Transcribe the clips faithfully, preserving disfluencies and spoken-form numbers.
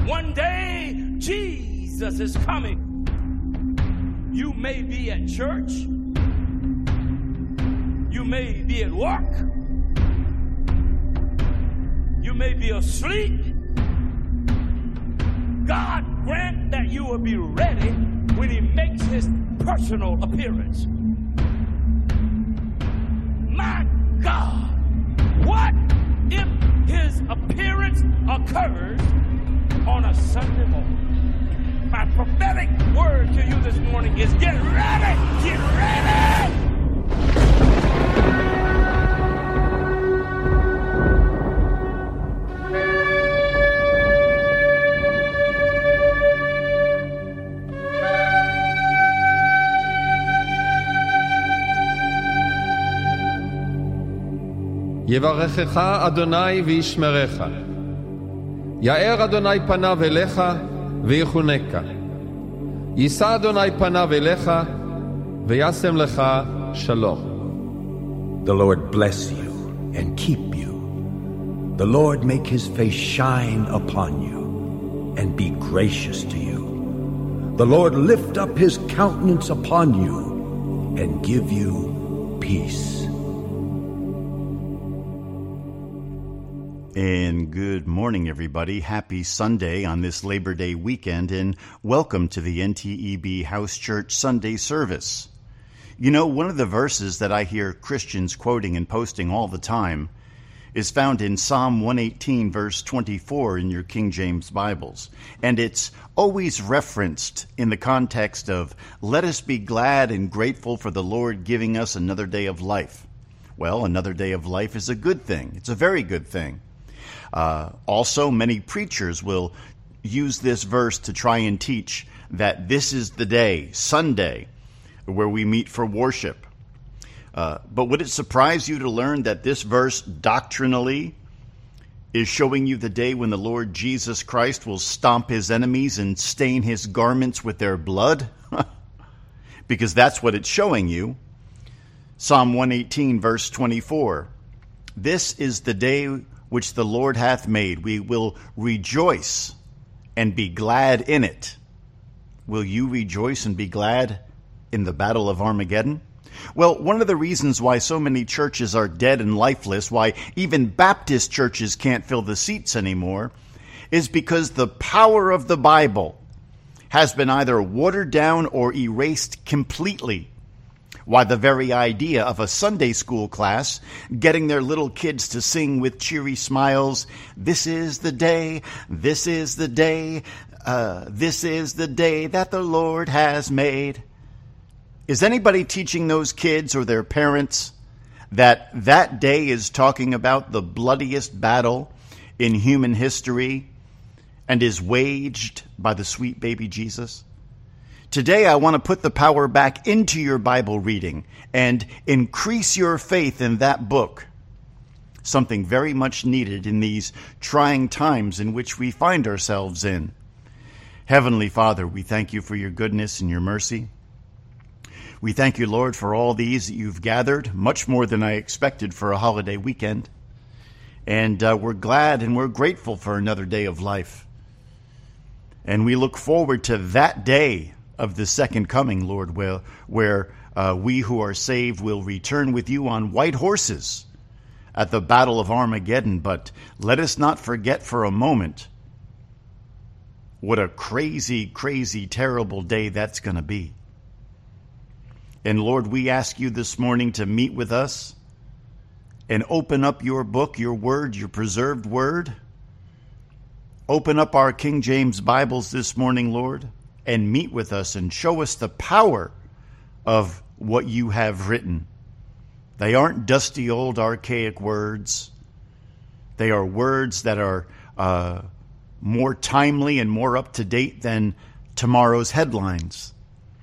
One day, Jesus is coming. You may be at church. You may be at work. You may be asleep. God grant that you will be ready when he makes his personal appearance. My God, what if his appearance occurs on a Sunday morning? My prophetic word to you this morning is get ready, get ready. יברכך אדוני וישמרך. יאר אדוני פניו אליך ויחונקה. יישא אדוני פניו אליך וישם לך שלום. The Lord bless you and keep you. The Lord make his face shine upon you and be gracious to you. The Lord lift up his countenance upon you and give you peace. And good morning, everybody. Happy Sunday on this Labor Day weekend, and welcome to the N T E B House Church Sunday service. You know, one of the verses that I hear Christians quoting and posting all the time is found in Psalm one eighteen, verse twenty-four in your King James Bibles. And it's always referenced in the context of, let us be glad and grateful for the Lord giving us another day of life. Well, another day of life is a good thing. It's a very good thing. Uh, also, many preachers will use this verse to try and teach that this is the day, Sunday, where we meet for worship. Uh, but would it surprise you to learn that this verse doctrinally is showing you the day when the Lord Jesus Christ will stomp his enemies and stain his garments with their blood? Because that's what it's showing you. Psalm one eighteen, verse twenty-four. This is the day which the Lord hath made. We will rejoice and be glad in it. Will you rejoice and be glad in the battle of Armageddon? Well, one of the reasons why so many churches are dead and lifeless, why even Baptist churches can't fill the seats anymore, is because the power of the Bible has been either watered down or erased completely. Why, the very idea of a Sunday school class getting their little kids to sing with cheery smiles, this is the day, this is the day, uh, this is the day that the Lord has made. Is anybody teaching those kids or their parents that that day is talking about the bloodiest battle in human history and is waged by the sweet baby Jesus? Today, I want to put the power back into your Bible reading and increase your faith in that book, something very much needed in these trying times in which we find ourselves in. Heavenly Father, we thank you for your goodness and your mercy. We thank you, Lord, for all these that you've gathered, much more than I expected for a holiday weekend. And uh, we're glad and we're grateful for another day of life. And we look forward to that day of the second coming, Lord, where, where uh, we who are saved will return with you on white horses at the battle of Armageddon. But let us not forget for a moment what a crazy, crazy, terrible day that's going to be. And Lord, we ask you this morning to meet with us and open up your book, your word, your preserved word. Open up our King James Bibles this morning, Lord, and meet with us and show us the power of what you have written. They aren't dusty old archaic words. They are words that are uh, more timely and more up to date than tomorrow's headlines.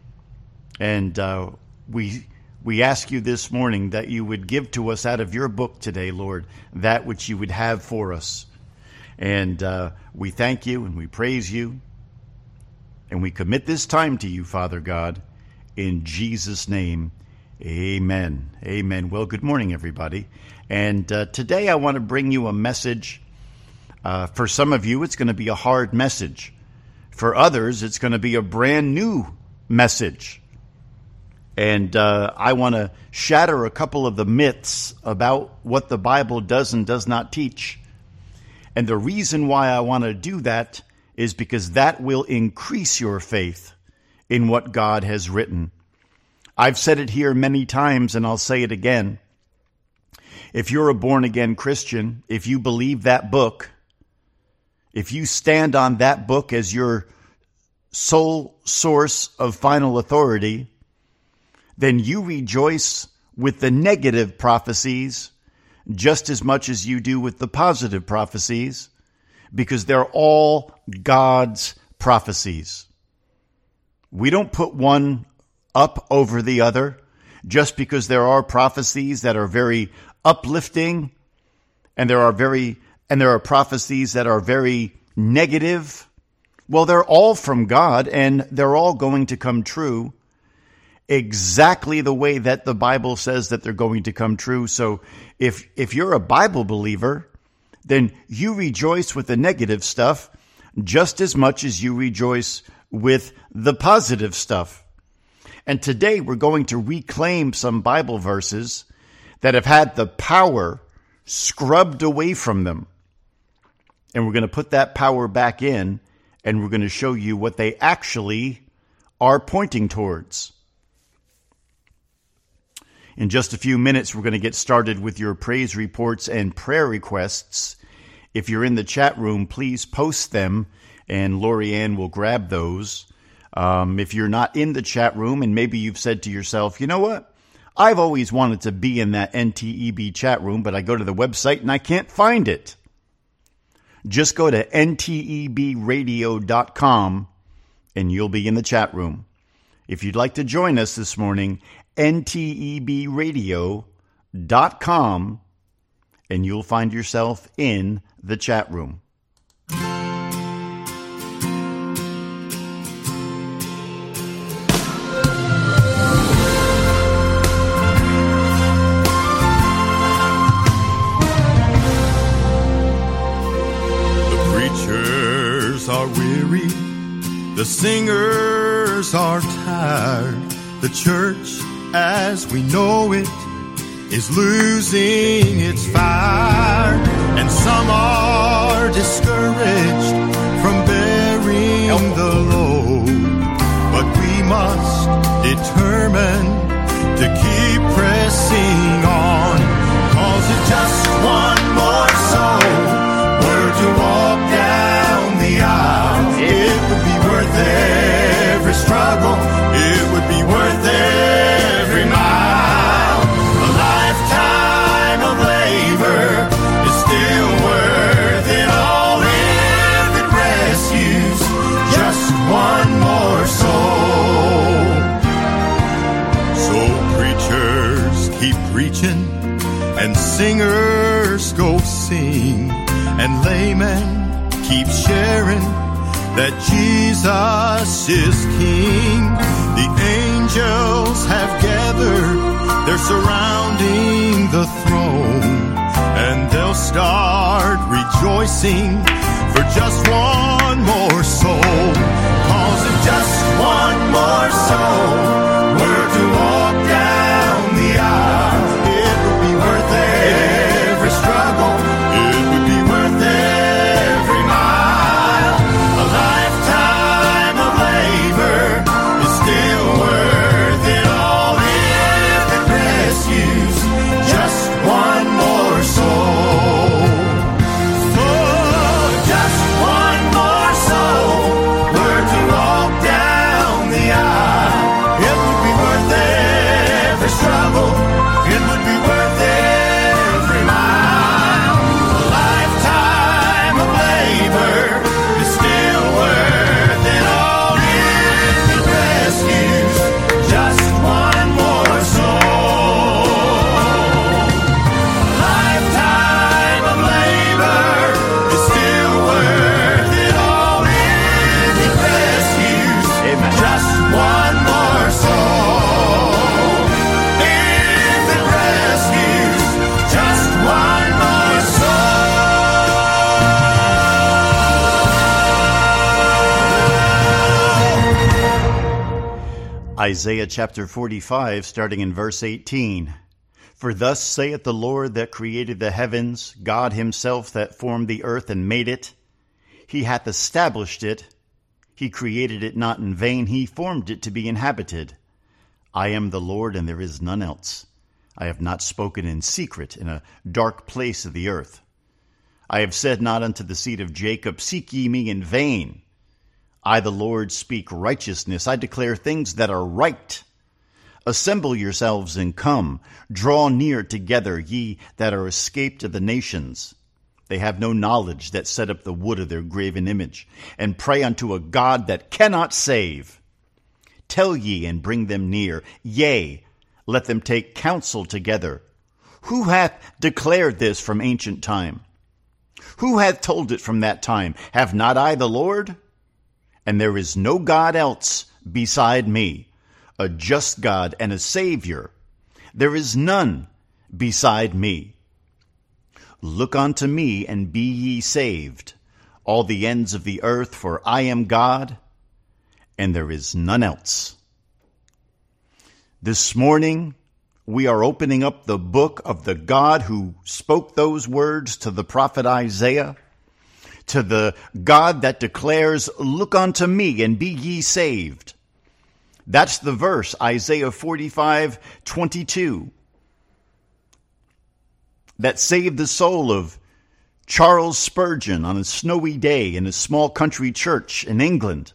And uh, we we ask you this morning that you would give to us out of your book today, Lord, that which you would have for us. And uh, we thank you and we praise you. And we commit this time to you, Father God, in Jesus' name, amen. Amen. Well, good morning, everybody. And uh, today I want to bring you a message Uh, for some of you, it's going to be a hard message. For others, it's going to be a brand new message. And uh, I want to shatter a couple of the myths about what the Bible does and does not teach. And the reason why I want to do that is because that will increase your faith in what God has written. I've said it here many times, and I'll say it again. If you're a born-again Christian, if you believe that book, if you stand on that book as your sole source of final authority, then you rejoice with the negative prophecies just as much as you do with the positive prophecies, because they're all God's prophecies. We don't put one up over the other just because there are prophecies that are very uplifting and there are very and there are prophecies that are very negative. Well, they're all from God and they're all going to come true exactly the way that the Bible says that they're going to come true. So if if you're a Bible believer, then you rejoice with the negative stuff just as much as you rejoice with the positive stuff. And today we're going to reclaim some Bible verses that have had the power scrubbed away from them. And we're going to put that power back in, and we're going to show you what they actually are pointing towards. In just a few minutes, we're going to get started with your praise reports and prayer requests. If you're in the chat room, please post them, and Lori Ann will grab those. Um, if you're not in the chat room, and maybe you've said to yourself, you know what? I've always wanted to be in that N T E B chat room, but I go to the website and I can't find it. Just go to N T E B radio dot com, and you'll be in the chat room. If you'd like to join us this morning, N T E B radio dot com, and you'll find yourself in the chat room. The preachers are weary, the singers are tired, the church as we know it is losing its fire, and some are discouraged from bearing the load, but we must determine to keep pressing on, 'cause it's just one more soul were to walk down the aisle. It would be worth every struggle, it would be worth every mile. A lifetime of labor is still worth it all if it rescues just one more soul. So preachers keep preaching and singers go sing, and laymen keep sharing that Jesus is King. The angels have gathered, they're surrounding the throne, and they'll start rejoicing for just one more soul. 'Cause if just one more soul were to walk down the aisle, it would be worth every struggle, it would be worth every mile. A lifetime of labor is still worth it all if it rescues just one more soul. For just one more Isaiah chapter forty-five, starting in verse eighteen. For thus saith the Lord that created the heavens, God himself that formed the earth and made it. He hath established it. He created it not in vain. He formed it to be inhabited. I am the Lord, and there is none else. I have not spoken in secret in a dark place of the earth. I have said not unto the seed of Jacob, seek ye me in vain. I, the Lord, speak righteousness. I declare things that are right. Assemble yourselves and come. Draw near together, ye that are escaped of the nations. They have no knowledge that set up the wood of their graven image, and pray unto a God that cannot save. Tell ye and bring them near. Yea, let them take counsel together. Who hath declared this from ancient time? Who hath told it from that time? Have not I the Lord? And there is no God else beside me, a just God and a Savior. There is none beside me. Look unto me and be ye saved, all the ends of the earth, for I am God, and there is none else. This morning, we are opening up the book of the God who spoke those words to the prophet Isaiah, to the God that declares, look unto me and be ye saved. That's the verse, Isaiah forty-five twenty-two, that saved the soul of Charles Spurgeon on a snowy day in a small country church in England.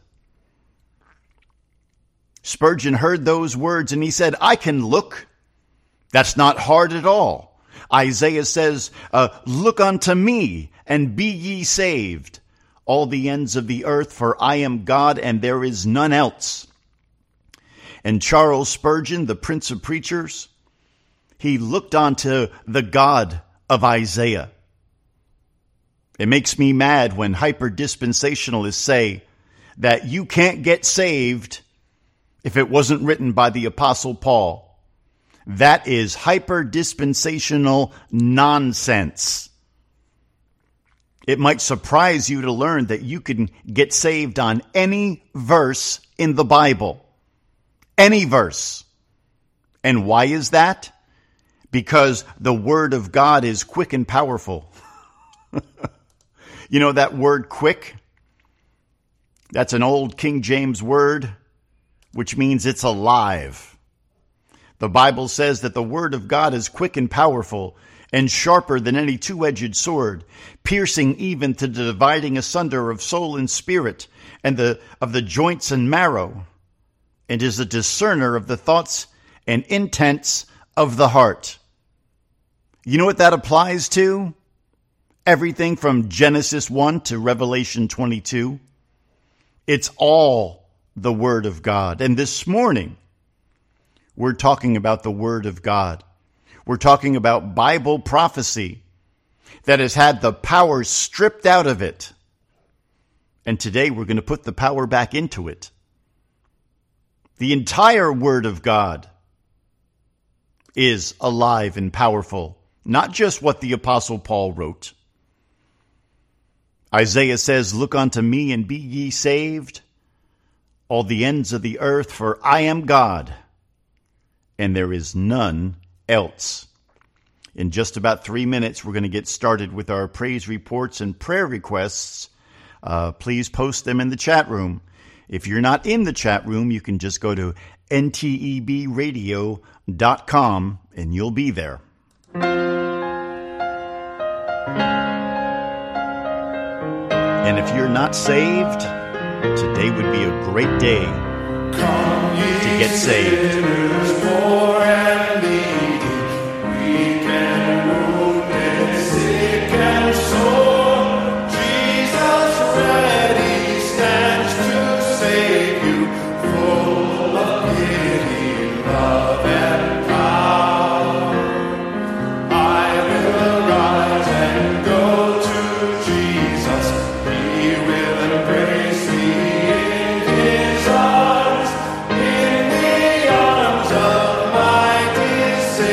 Spurgeon heard those words and he said, I can look. That's not hard at all. Isaiah says, uh, look unto me and be ye saved, all the ends of the earth, for I am God and there is none else. And Charles Spurgeon, the Prince of Preachers, he looked onto the God of Isaiah. It makes me mad when hyper-dispensationalists say that you can't get saved if it wasn't written by the Apostle Paul. That is hyper-dispensational nonsense. It might surprise you to learn that you can get saved on any verse in the Bible. Any verse. And why is that? Because the Word of God is quick and powerful. You know that word quick? That's an old King James word, which means it's alive. The Bible says that the Word of God is quick and powerful and sharper than any two-edged sword, piercing even to the dividing asunder of soul and spirit, and the of the joints and marrow, and is a discerner of the thoughts and intents of the heart. You know what that applies to? Everything from Genesis one to Revelation twenty-two. It's all the Word of God. And this morning, we're talking about the Word of God. We're talking about Bible prophecy that has had the power stripped out of it. And today we're going to put the power back into it. The entire Word of God is alive and powerful, not just what the Apostle Paul wrote. Isaiah says, look unto me and be ye saved, all the ends of the earth, for I am God, and there is none else. In just about three minutes, we're going to get started with our praise reports and prayer requests. Uh, please post them in the chat room. If you're not in the chat room, you can just go to N T E B radio dot com and you'll be there. And if you're not saved, today would be a great day to get saved. Say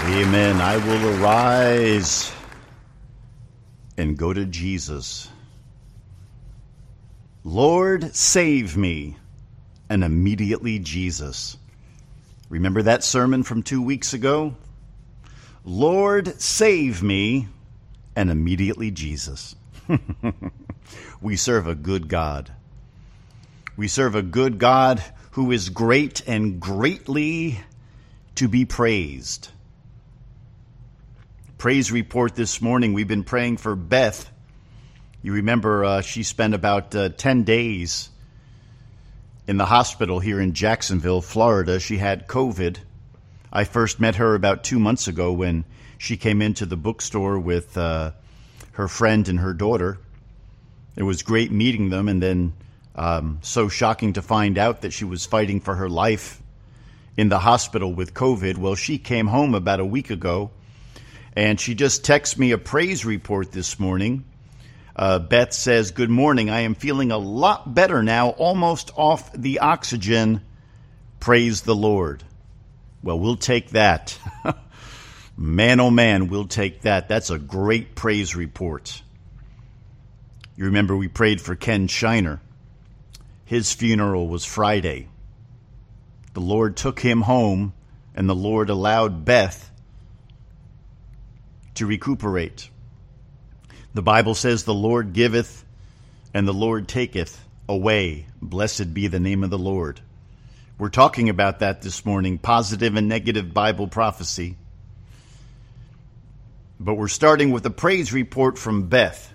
Amen. I will arise and go to Jesus. Lord, save me. And immediately Jesus. Remember that sermon from two weeks ago? Lord, save me. And immediately Jesus. We serve a good God. We serve a good God who is great and greatly to be praised. Praise report this morning. We've been praying for Beth. You remember uh, she spent about uh, ten days in the hospital here in Jacksonville, Florida. She had COVID. I first met her about two months ago when she came into the bookstore with uh, her friend and her daughter. It was great meeting them, and then um, so shocking to find out that she was fighting for her life in the hospital with COVID. Well, she came home about a week ago, and she just texted me a praise report this morning. Uh, Beth says, "Good morning. I am feeling a lot better now, almost off the oxygen. Praise the Lord." Well, we'll take that. Man, oh man, we'll take that. That's a great praise report. You remember we prayed for Ken Shiner. His funeral was Friday. The Lord took him home, and the Lord allowed Beth to recuperate. The Bible says, "The Lord giveth, and the Lord taketh away. Blessed be the name of the Lord." We're talking about that this morning, positive and negative Bible prophecy. But we're starting with a praise report from Beth.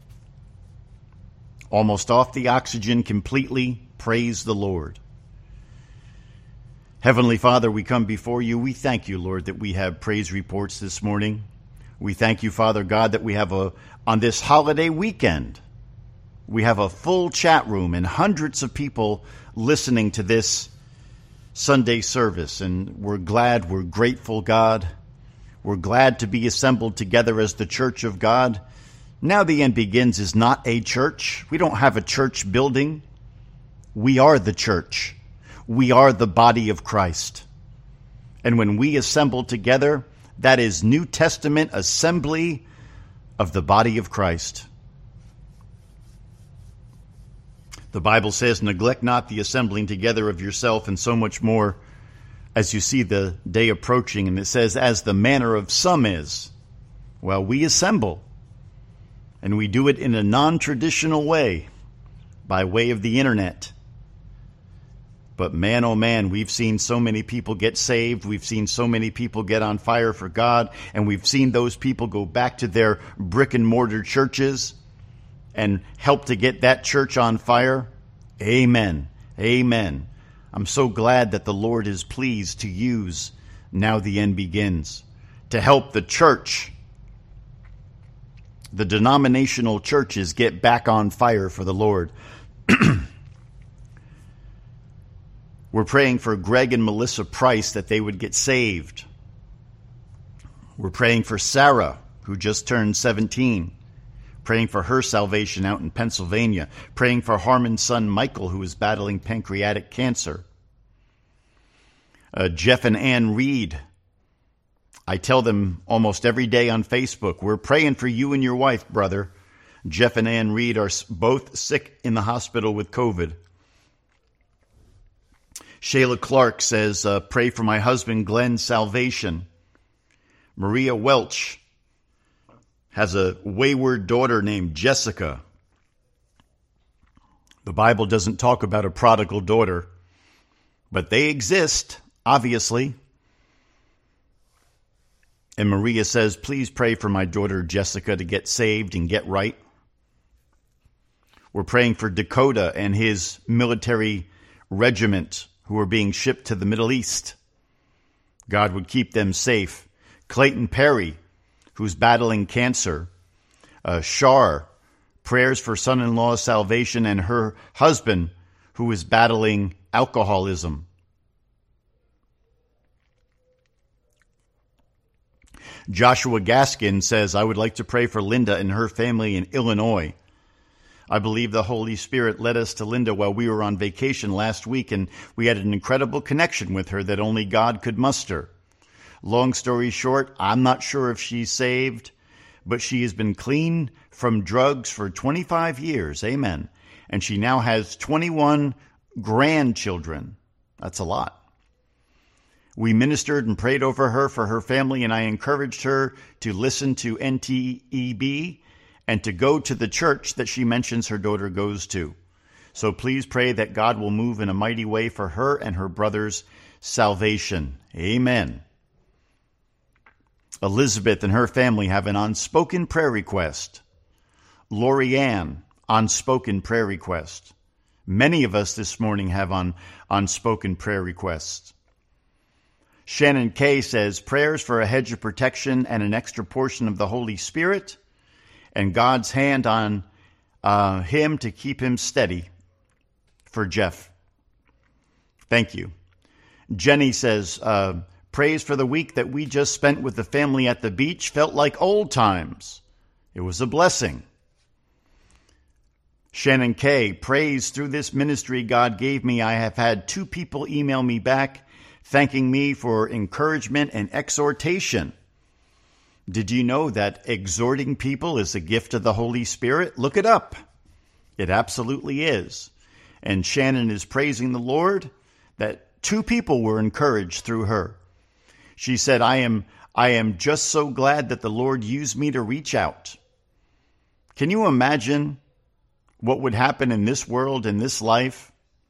Almost off the oxygen completely. Praise the Lord. Heavenly Father, we come before you. We thank you, Lord, that we have praise reports this morning. We thank you, Father God, that we have a, on this holiday weekend, we have a full chat room and hundreds of people listening to this Sunday service. And we're glad, we're grateful, God. We're glad to be assembled together as the church of God. Now the End Begins is not a church. We don't have a church building. We are the church. We are the body of Christ. And when we assemble together, that is New Testament assembly of the body of Christ. The Bible says, "Neglect not the assembling together of yourself," and so much more as you see the day approaching. And it says, "As the manner of some is." Well, we assemble, and we do it in a non-traditional way, by way of the internet. But man, oh man, we've seen so many people get saved. We've seen so many people get on fire for God. And we've seen those people go back to their brick and mortar churches and help to get that church on fire. Amen. Amen. I'm so glad that the Lord is pleased to use Now the End Begins to help the church, the denominational churches, get back on fire for the Lord. We're praying for Greg and Melissa Price that they would get saved. We're praying for Sarah, who just turned seventeen, praying for her salvation out in Pennsylvania, praying for Harmon's son Michael, who is battling pancreatic cancer. Uh, Jeff and Ann Reed, I tell them almost every day on Facebook, we're praying for you and your wife, brother. Jeff and Ann Reed are both sick in the hospital with COVID. Shayla Clark says, uh, pray for my husband Glenn's salvation. Maria Welch has a wayward daughter named Jessica. The Bible doesn't talk about a prodigal daughter, but they exist, obviously. And Maria says, please pray for my daughter Jessica to get saved and get right. We're praying for Dakota and his military regiment who are being shipped to the Middle East. God would keep them safe. Clayton Perry, who's battling cancer. Uh, Shar, prayers for son-in-law's salvation and her husband, who is battling alcoholism. Joshua Gaskin says, I would like to pray for Linda and her family in Illinois. I believe the Holy Spirit led us to Linda while we were on vacation last week, and we had an incredible connection with her that only God could muster. Long story short, I'm not sure if she's saved, but she has been clean from drugs for twenty-five years. Amen. And she now has twenty-one grandchildren. That's a lot. We ministered and prayed over her for her family, and I encouraged her to listen to N T E B and to go to the church that she mentions her daughter goes to. So please pray that God will move in a mighty way for her and her brother's salvation. Amen. Elizabeth and her family have an unspoken prayer request. Lori Ann, unspoken prayer request. Many of us this morning have on unspoken prayer requests. Shannon Kay says, prayers for a hedge of protection and an extra portion of the Holy Spirit and God's hand on uh, him to keep him steady for Jeff. Thank you. Jenny says, uh, praise for the week that we just spent with the family at the beach. Felt like old times. It was a blessing. Shannon Kay, praise through this ministry God gave me. I have had two people email me back thanking me for encouragement and exhortation. Did you know that exhorting people is a gift of the Holy Spirit? Look it up. It absolutely is. And Shannon is praising the Lord that two people were encouraged through her. She said, I am, I am just so glad that the Lord used me to reach out. Can you imagine what would happen in this world, in this life,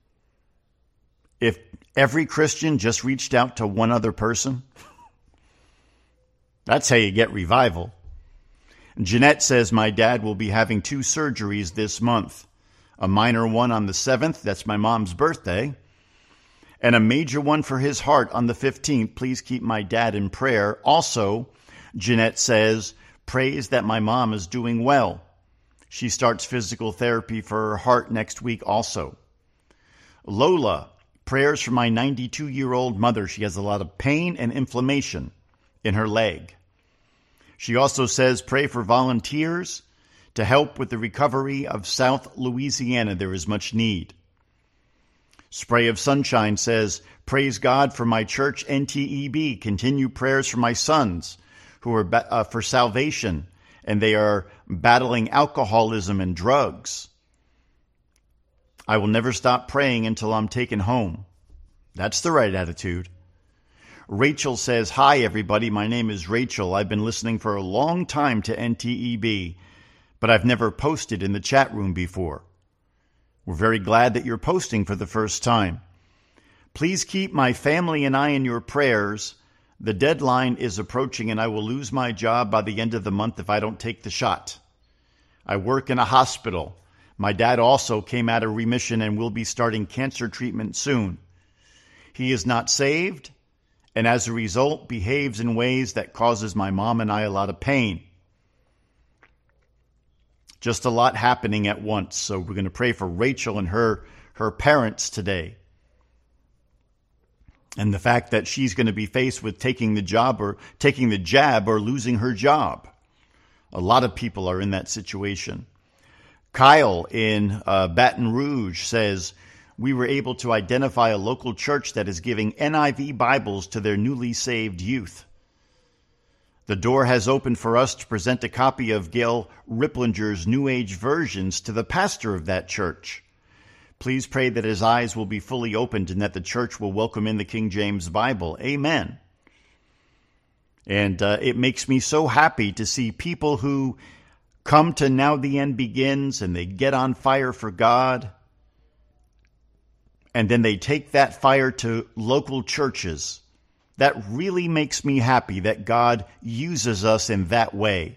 if every Christian just reached out to one other person? That's how you get revival. Jeanette says, my dad will be having two surgeries this month. A minor one on the seventh, that's my mom's birthday, and a major one for his heart on the fifteenth. Please keep my dad in prayer. Also, Jeanette says, praise that my mom is doing well. She starts physical therapy for her heart next week also. Lola, prayers for my ninety-two-year-old mother. She has a lot of pain and inflammation in her leg. She also says, pray for volunteers to help with the recovery of South Louisiana. There is much need. Spray of Sunshine says, praise God for my church, N T E B. Continue prayers for my sons who are ba- uh, for salvation, and they are battling alcoholism and drugs. I will never stop praying until I'm taken home. That's the right attitude. Rachel says, hi, everybody. My name is Rachel. I've been listening for a long time to N T E B, but I've never posted in the chat room before. We're very glad that you're posting for the first time. Please keep my family and I in your prayers. The deadline is approaching and I will lose my job by the end of the month if I don't take the shot. I work in a hospital. My dad also came out of remission and will be starting cancer treatment soon. He is not saved and as a result behaves in ways that causes my mom and I a lot of pain. Just a lot happening at once. So we're going to pray for Rachel and her, her parents today. And the fact that she's going to be faced with taking the job or taking the jab or losing her job. A lot of people are in that situation. Kyle in uh, Baton Rouge says, we were able to identify a local church that is giving N I V Bibles to their newly saved youth. The door has opened for us to present a copy of Gail Riplinger's New Age versions to the pastor of that church. Please pray that his eyes will be fully opened and that the church will welcome in the King James Bible. Amen. And uh, it makes me so happy to see people who come to Now the End Begins and they get on fire for God. And then they take that fire to local churches. That really makes me happy that God uses us in that way.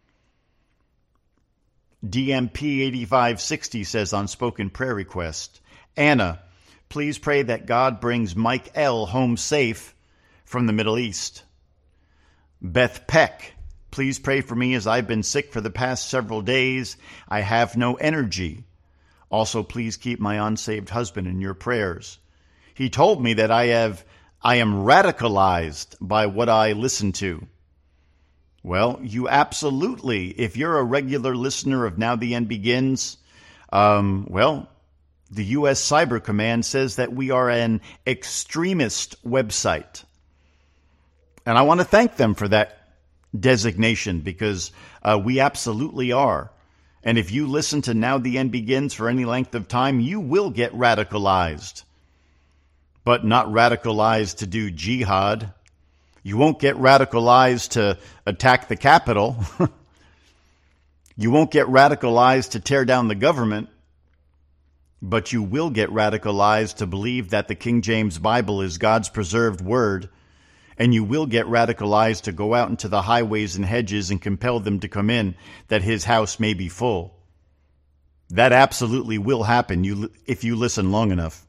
D M P eighty-five sixty says on Spoken Prayer Request, Anna, please pray that God brings Mike L. home safe from the Middle East. Beth Peck, please pray for me as I've been sick for the past several days. I have no energy. Also, please keep my unsaved husband in your prayers. He told me that I have I am radicalized by what I listen to. Well, you absolutely, if you're a regular listener of Now the End Begins, um, well, the U S Cyber Command says that we are an extremist website. And I want to thank them for that designation, because uh, we absolutely are. And if you listen to Now the End Begins for any length of time, you will get radicalized. But not radicalized to do jihad. You won't get radicalized to attack the Capitol. You won't get radicalized to tear down the government. But you will get radicalized to believe that the King James Bible is God's preserved word. And you will get radicalized to go out into the highways and hedges and compel them to come in, that his house may be full. That absolutely will happen you, if you listen long enough.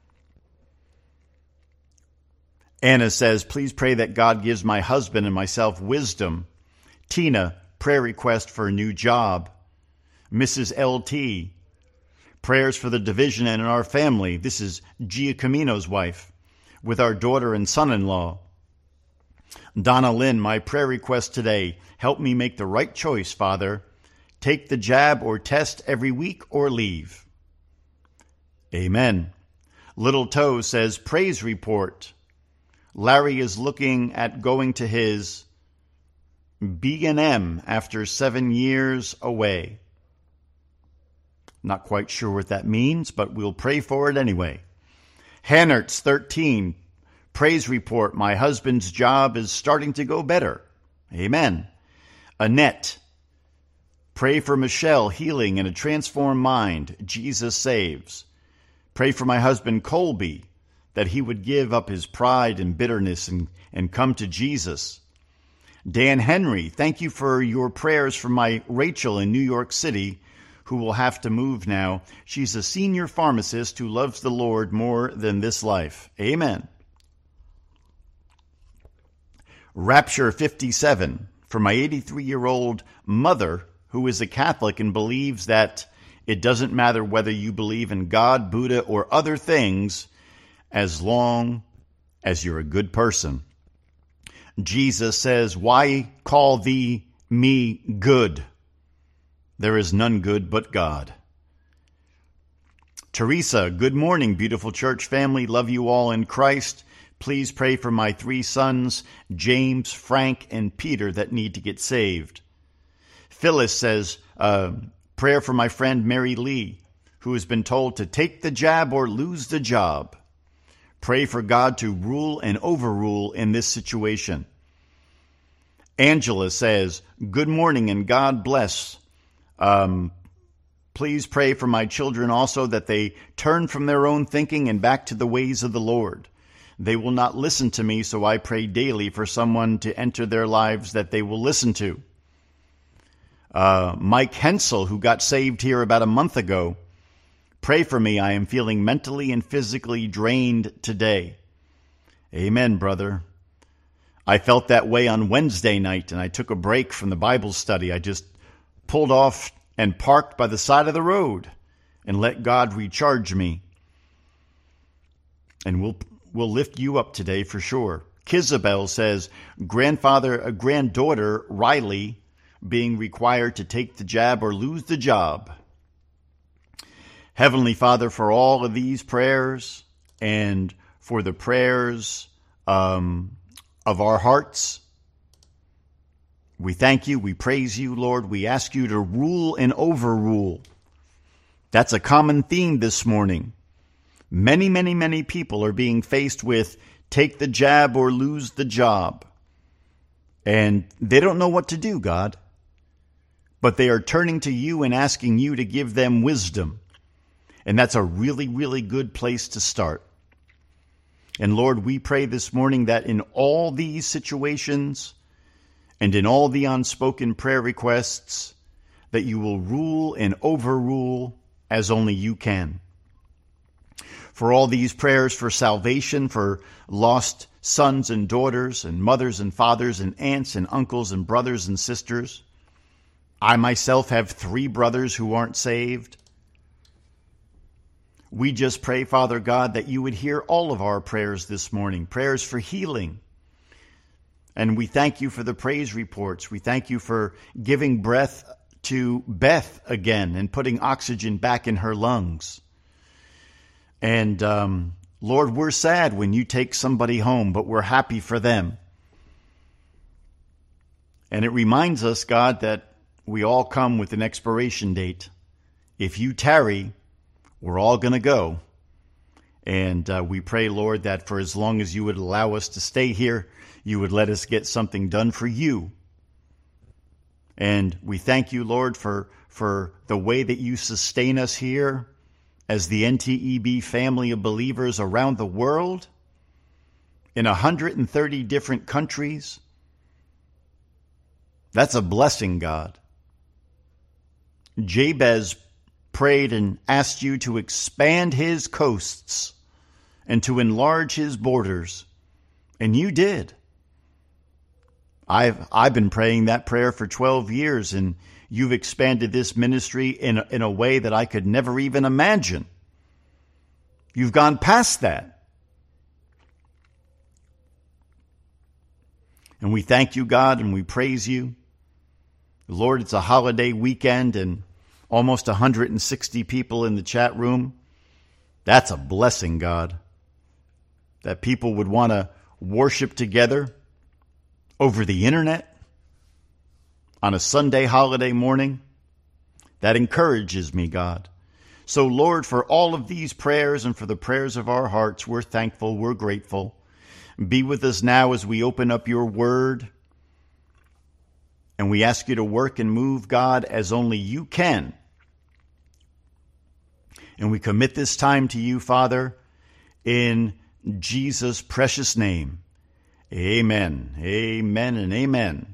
Anna says, please pray that God gives my husband and myself wisdom. Tina, prayer request for a new job. Missus L T, prayers for the division in our family. This is Giacomino's wife, with our daughter and son-in-law. Donna Lynn, my prayer request today, help me make the right choice, Father. Take the jab or test every week or leave. Amen. Little Toe says, praise report. Larry is looking at going to his B and M after seven years away. Not quite sure what that means, but we'll pray for it anyway. Hannert's thirteen, praise report. My husband's job is starting to go better. Amen. Annette, pray for Michelle, healing and a transformed mind. Jesus saves. Pray for my husband Colby, that he would give up his pride and bitterness and, and come to Jesus. Dan Henry, thank you for your prayers for my Rachel in New York City, who will have to move now. She's a senior pharmacist who loves the Lord more than this life. Amen. Rapture fifty-seven, for my eighty-three-year-old mother, who is a Catholic and believes that it doesn't matter whether you believe in God, Buddha, or other things, as long as you're a good person. Jesus says, why call thee me good? There is none good but God. Teresa, good morning, beautiful church family. Love you all in Christ. Please pray for my three sons, James, Frank, and Peter, that need to get saved. Phyllis says, uh, prayer for my friend Mary Lee, who has been told to take the jab or lose the job. Pray for God to rule and overrule in this situation. Angela says, good morning and God bless. Um, please pray for my children also, that they turn from their own thinking and back to the ways of the Lord. They will not listen to me, so I pray daily for someone to enter their lives that they will listen to. Uh, Mike Hensel, who got saved here about a month ago, pray for me. I am feeling mentally and physically drained today. Amen, brother. I felt that way on Wednesday night, and I took a break from the Bible study. I just pulled off and parked by the side of the road and let God recharge me. And we'll we'll lift you up today for sure. Kizabel says, grandfather, a granddaughter, Riley, being required to take the jab or lose the job. Heavenly Father, for all of these prayers and for the prayers um, of our hearts, we thank you, we praise you, Lord. We ask you to rule and overrule. That's a common theme this morning. Many, many, many people are being faced with take the jab or lose the job. And they don't know what to do, God. But they are turning to you and asking you to give them wisdom. And that's a really, really good place to start. And Lord, we pray this morning that in all these situations and in all the unspoken prayer requests, that you will rule and overrule as only you can. For all these prayers for salvation, for lost sons and daughters and mothers and fathers and aunts and uncles and brothers and sisters. I myself have three brothers who aren't saved. We just pray, Father God, that you would hear all of our prayers this morning, prayers for healing. And we thank you for the praise reports. We thank you for giving breath to Beth again and putting oxygen back in her lungs. And um, Lord, we're sad when you take somebody home, but we're happy for them. And it reminds us, God, that we all come with an expiration date. If you tarry, we're all going to go. And uh, we pray, Lord, that for as long as you would allow us to stay here, you would let us get something done for you. And we thank you, Lord, for, for the way that you sustain us here as the N T E B family of believers around the world in one hundred thirty different countries. That's a blessing, God. Jabez prayed and asked you to expand his coasts and to enlarge his borders, and you did. I've I've been praying that prayer for twelve years, and you've expanded this ministry in a, in a way that I could never even imagine. You've gone past that. And we thank you, God, and we praise you. Lord, it's a holiday weekend and almost one hundred sixty people in the chat room. That's a blessing, God, that people would want to worship together over the internet on a Sunday holiday morning. That encourages me, God. So, Lord, for all of these prayers and for the prayers of our hearts, we're thankful, we're grateful. Be with us now as we open up your word. And we ask you to work and move, God, as only you can. And we commit this time to you, Father, in Jesus' precious name. Amen, amen, and amen.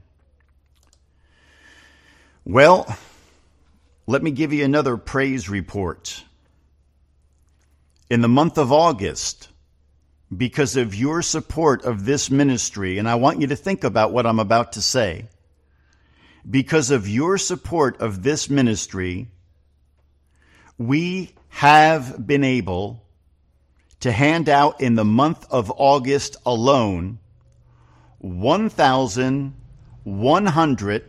Well, let me give you another praise report. In the month of August, because of your support of this ministry, and I want you to think about what I'm about to say, because of your support of this ministry, we have been able to hand out in the month of August alone one thousand one hundred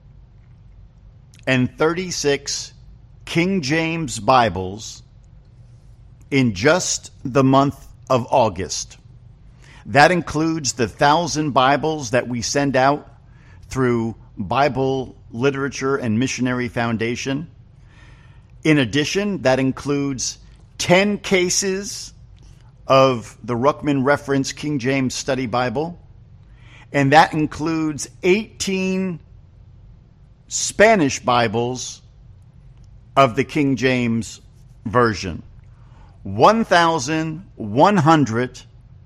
thirty-six King James Bibles in just the month of August. That includes the thousand Bibles that we send out through Bible Literature and Missionary Foundation. In addition, that includes ten cases of the Ruckman Reference King James Study Bible, and that includes eighteen Spanish Bibles of the King James Version. one thousand one hundred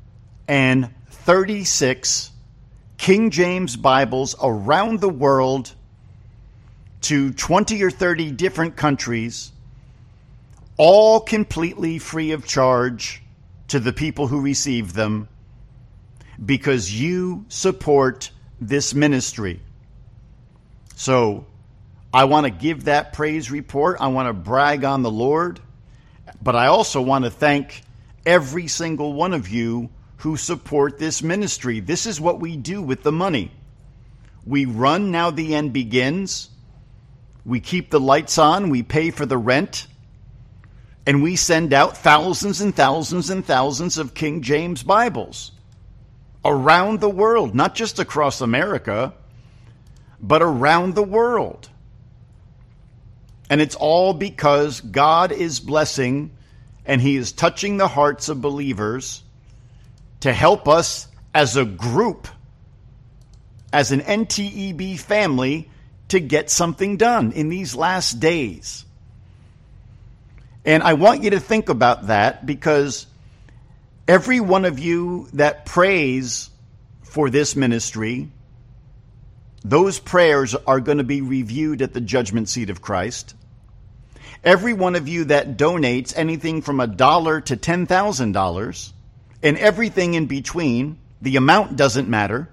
thirty-six King James Bibles around the world to twenty or thirty different countries, all completely free of charge to the people who receive them, because you support this ministry. So I want to give that praise report. I want to brag on the Lord, but I also want to thank every single one of you who support this ministry. This is what we do with the money. We run Now the End Begins. We keep the lights on. We pay for the rent. And we send out thousands and thousands and thousands of King James Bibles around the world, not just across America, but around the world. And it's all because God is blessing and he is touching the hearts of believers to help us as a group, as an N T E B family, to get something done in these last days. And I want you to think about that, because every one of you that prays for this ministry, those prayers are going to be reviewed at the judgment seat of Christ. Every one of you that donates anything from a dollar to ten thousand dollars, and everything in between, the amount doesn't matter.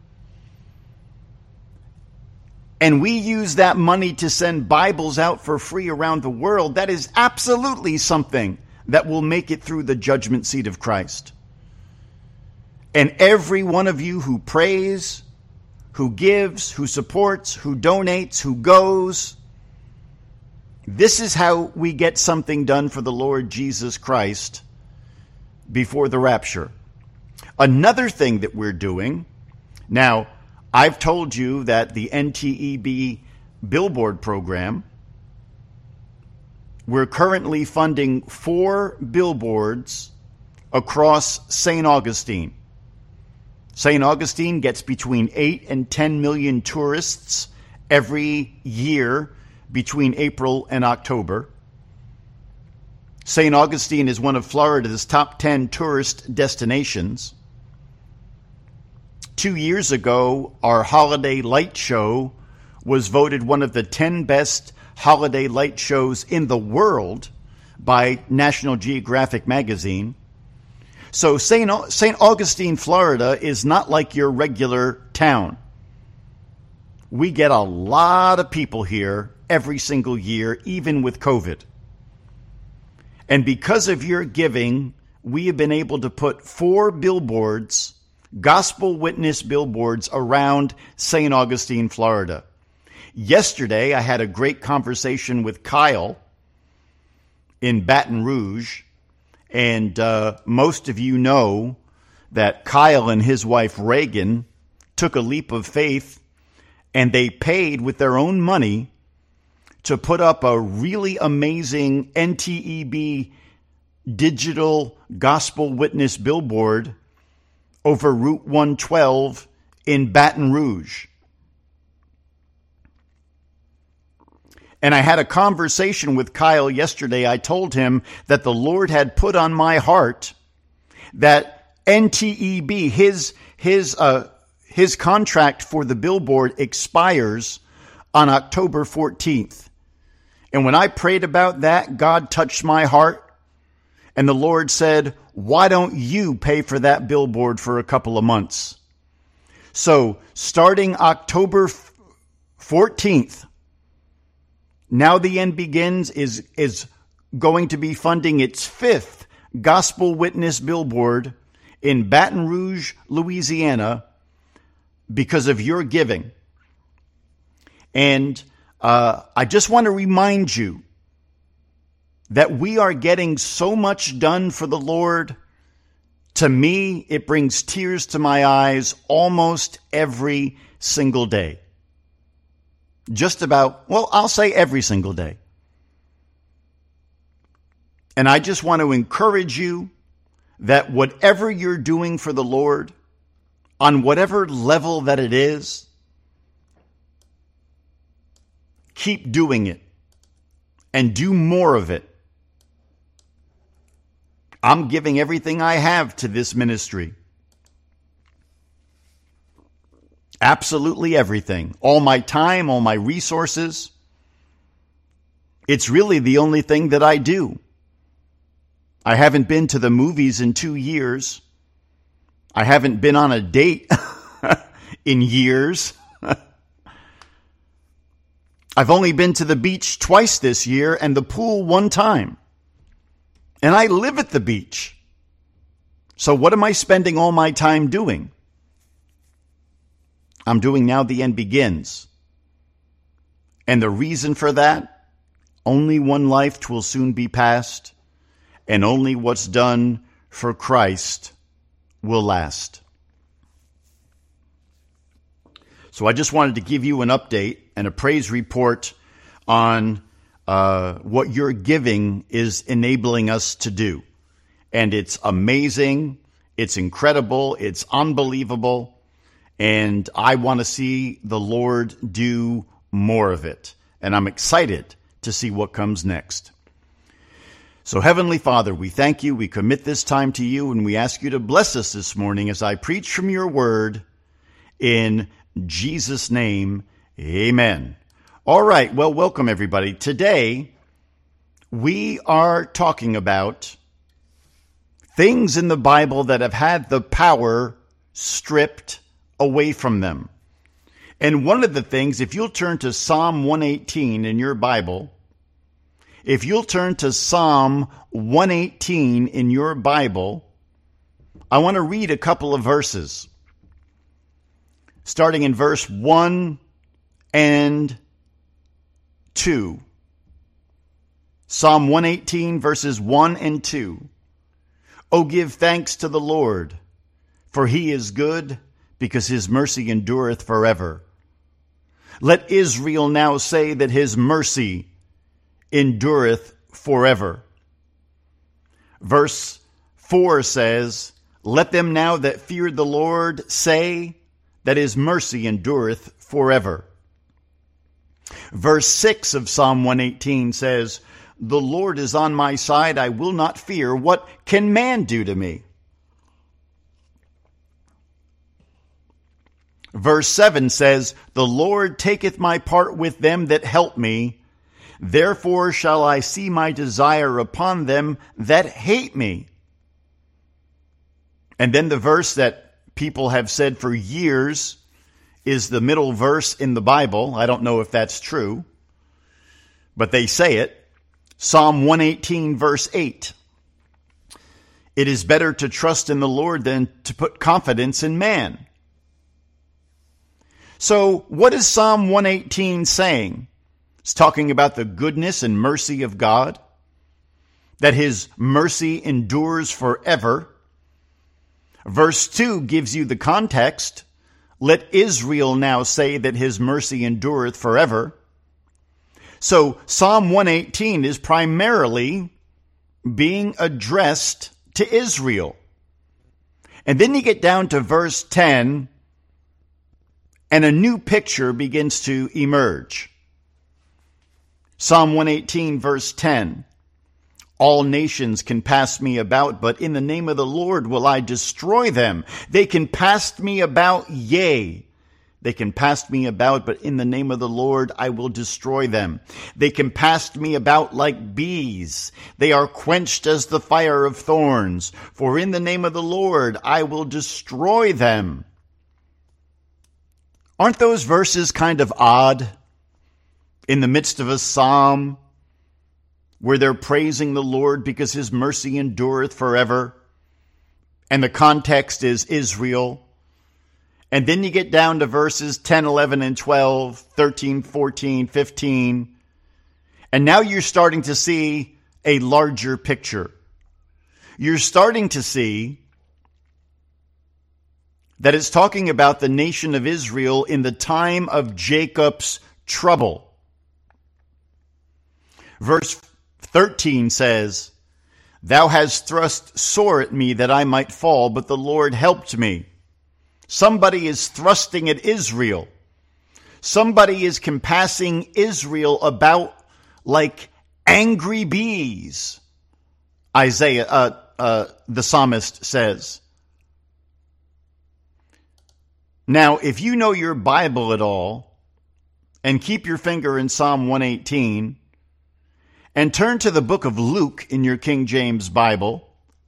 And we use that money to send Bibles out for free around the world. That is absolutely something that will make it through the judgment seat of Christ. And every one of you who prays, who gives, who supports, who donates, who goes, this is how we get something done for the Lord Jesus Christ before the rapture. Another thing that we're doing, now, I've told you that the N T E B billboard program, we're currently funding four billboards across Saint Augustine. Saint Augustine gets between eight and ten million tourists every year between April and October. Saint Augustine is one of Florida's top ten tourist destinations. Two years ago, our holiday light show was voted one of the ten best holiday light shows in the world by National Geographic magazine. So Saint Saint Augustine, Florida is not like your regular town. We get a lot of people here every single year, even with COVID. And because of your giving, we have been able to put four billboards, gospel witness billboards, around Saint Augustine, Florida. Yesterday, I had a great conversation with Kyle in Baton Rouge. And uh, most of you know that Kyle and his wife Reagan took a leap of faith, and they paid with their own money to put up a really amazing N T E B digital gospel witness billboard over Route one twelve in Baton Rouge. And I had a conversation with Kyle yesterday. I told him that the Lord had put on my heart that N T E B, his his uh, his contract for the billboard expires on October fourteenth. And when I prayed about that, God touched my heart, and the Lord said, "Why don't you pay for that billboard for a couple of months?" So starting October fourteenth, Now the End Begins is, is going to be funding its fifth gospel witness billboard in Baton Rouge, Louisiana, because of your giving. And uh, I just want to remind you that we are getting so much done for the Lord. To me, it brings tears to my eyes almost every single day. Just about, well, I'll say every single day. And I just want to encourage you that whatever you're doing for the Lord, on whatever level that it is, keep doing it and do more of it. I'm giving everything I have to this ministry. Absolutely everything. All my time, all my resources. It's really the only thing that I do. I haven't been to the movies in two years. I haven't been on a date in years. I've only been to the beach twice this year and the pool one time. And I live at the beach. So what am I spending all my time doing? I'm doing Now the End Begins. And the reason for that, only one life will soon be passed, and only what's done for Christ will last. So I just wanted to give you an update and a praise report on uh, what your giving is enabling us to do. And it's amazing, it's incredible, it's unbelievable, and I want to see the Lord do more of it. And I'm excited to see what comes next. So Heavenly Father, we thank you, we commit this time to you, and we ask you to bless us this morning as I preach from your word. In Jesus' name, amen. All right, well, welcome everybody. Today, we are talking about things in the Bible that have had the power stripped away from them. And one of the things, if you'll turn to Psalm one eighteen in your Bible, if you'll turn to Psalm one eighteen in your Bible, I want to read a couple of verses. Starting in verse one and two. Psalm one eighteen, verses one and two. Oh, give thanks to the Lord, for he is good. because his mercy endureth forever. Let Israel now say that his mercy endureth forever. Verse four says, let them now that fear the Lord say that his mercy endureth forever. Verse six of Psalm one eighteen says, the Lord is on my side, I will not fear. What can man do to me? Verse seven says, the Lord taketh my part with them that help me. Therefore shall I see my desire upon them that hate me. And then the verse that people have said for years is the middle verse in the Bible. I don't know if that's true, but they say it. Psalm one eighteen, verse eight. It is better to trust in the Lord than to put confidence in man. So what is Psalm one eighteen saying? It's talking about the goodness and mercy of God, that his mercy endures forever. Verse two gives you the context. Let Israel now say that his mercy endureth forever. So Psalm one eighteen is primarily being addressed to Israel. And then you get down to verse ten, and a new picture begins to emerge. Psalm one eighteen, verse ten. All nations can pass me about, but in the name of the Lord will I destroy them. They can pass me about, yea. They can pass me about, but in the name of the Lord I will destroy them. They can pass me about like bees. They are quenched as the fire of thorns. For in the name of the Lord I will destroy them. Aren't those verses kind of odd? In the midst of a psalm where they're praising the Lord because his mercy endureth forever. And the context is Israel. And then you get down to verses ten, eleven, and twelve, thirteen, fourteen, fifteen. And now you're starting to see a larger picture. You're starting to see that it's talking about the nation of Israel in the time of Jacob's trouble. Verse thirteen says, thou hast thrust sore at me that I might fall, but the Lord helped me. Somebody is thrusting at Israel. Somebody is compassing Israel about like angry bees. Isaiah, uh, uh, the psalmist says. Now, if you know your Bible at all, and keep your finger in Psalm one eighteen, and turn to the book of Luke in your King James Bible,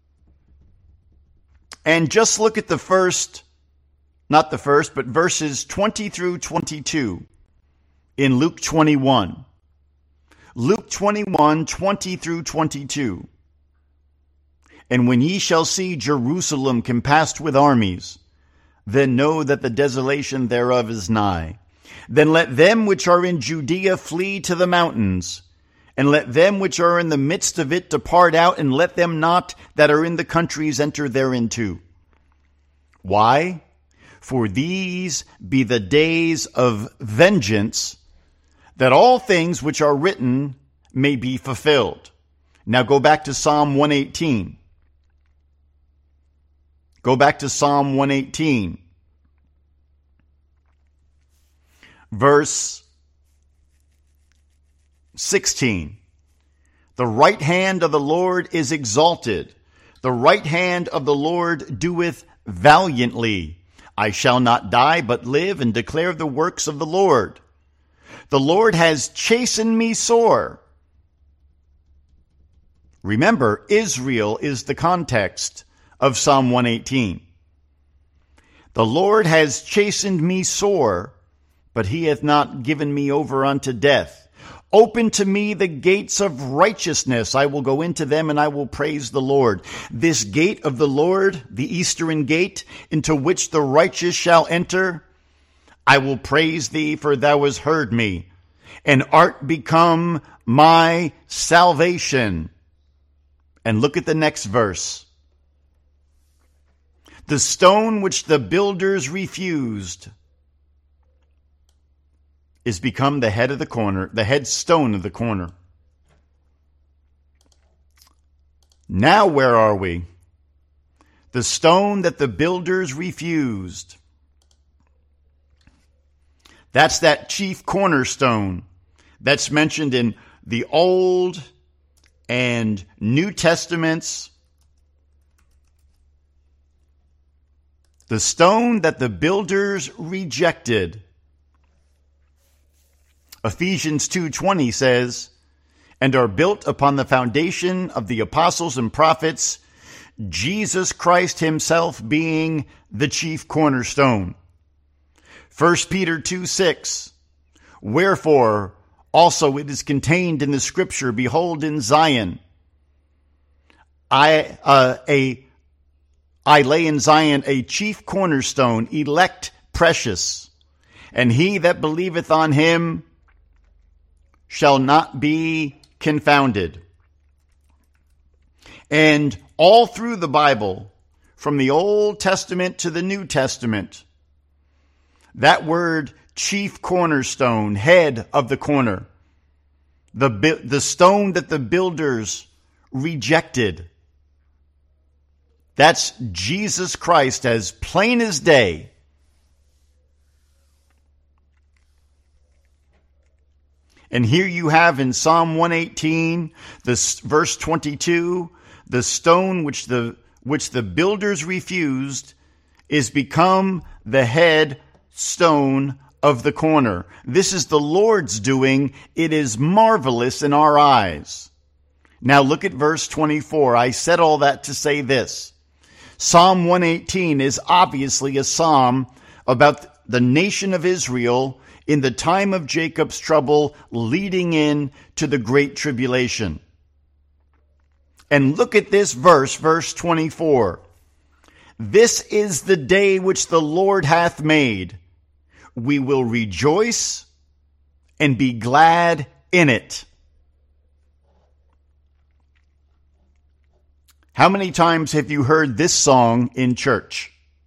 and just look at the first, not the first, but verses twenty through twenty-two in Luke twenty-one. Luke twenty-one, twenty through twenty-two. And when ye shall see Jerusalem compassed with armies, then know that the desolation thereof is nigh. Then let them which are in Judea flee to the mountains, and let them which are in the midst of it depart out, and let them not that are in the countries enter thereinto. Why? For these be the days of vengeance, that all things which are written may be fulfilled. Now go back to Psalm one eighteen. Go back to Psalm one eighteen. Verse sixteen. The right hand of the Lord is exalted. The right hand of the Lord doeth valiantly. I shall not die, but live and declare the works of the Lord. The Lord has chastened me sore. Remember, Israel is the context of Psalm one eighteen. The Lord has chastened me sore, but he hath not given me over unto death. Open to me the gates of righteousness. I will go into them and I will praise the Lord. This gate of the Lord, the eastern gate, into which the righteous shall enter, I will praise thee, for thou hast heard me, and art become my salvation. And look at the next verse. The stone which the builders refused is become the head of the corner, the headstone of the corner. Now where are we? The stone that the builders refused. That's that chief cornerstone that's mentioned in the Old and New Testaments. The stone that the builders rejected. Ephesians two twenty says, and are built upon the foundation of the apostles and prophets, Jesus Christ himself being the chief cornerstone. First Peter two six, wherefore also it is contained in the scripture, behold in Zion, I, uh, a, I lay in Zion a chief cornerstone, elect precious, and he that believeth on him shall not be confounded. And all through the Bible, from the Old Testament to the New Testament, that word chief cornerstone, head of the corner, the, the stone that the builders rejected, that's Jesus Christ as plain as day. And here you have in Psalm one eighteen, this verse twenty-two, the stone which the which the builders refused is become the head stone of the corner. This is the Lord's doing. It is marvelous in our eyes. Now look at verse twenty-four. I said all that to say this. Psalm one eighteen is obviously a psalm about the nation of Israel in the time of Jacob's trouble leading in to the great tribulation. And look at this verse, verse twenty-four. This is the day which the Lord hath made. We will rejoice and be glad in it. How many times have you heard this song in church?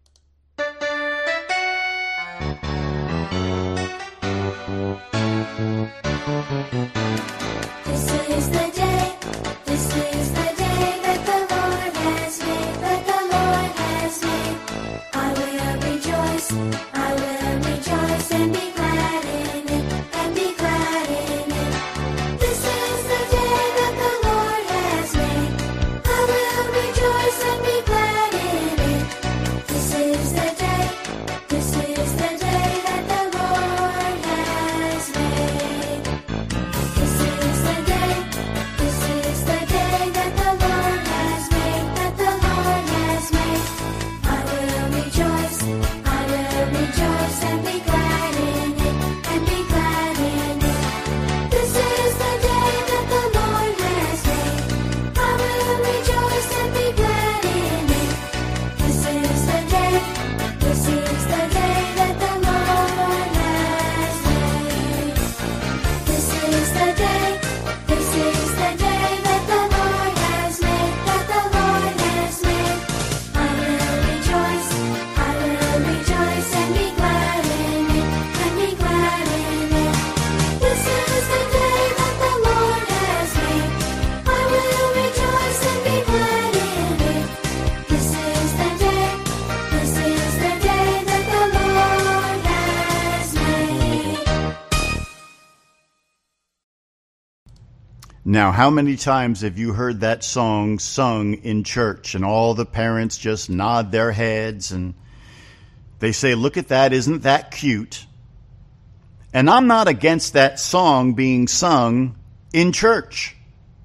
Now, how many times have you heard that song sung in church and all the parents just nod their heads and they say, look at that, isn't that cute? And I'm not against that song being sung in church.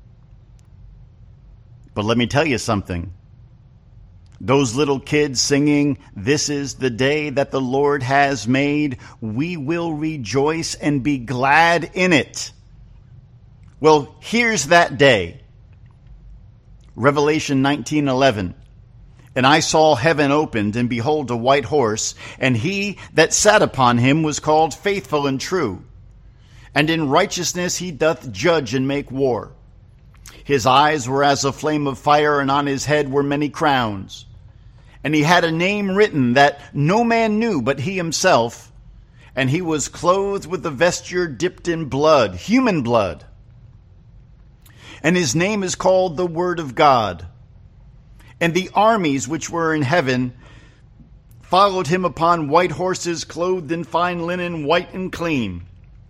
But let me tell you something. Those little kids singing, this is the day that the Lord has made, we will rejoice and be glad in it. Well, here's that day. Revelation nineteen eleven. And I saw heaven opened, and behold, a white horse, and he that sat upon him was called Faithful and True. And in righteousness he doth judge and make war. His eyes were as a flame of fire, and on his head were many crowns. And he had a name written that no man knew but he himself, and he was clothed with a vesture dipped in blood, human blood. And his name is called the Word of God. And the armies which were in heaven followed him upon white horses, clothed in fine linen, white and clean.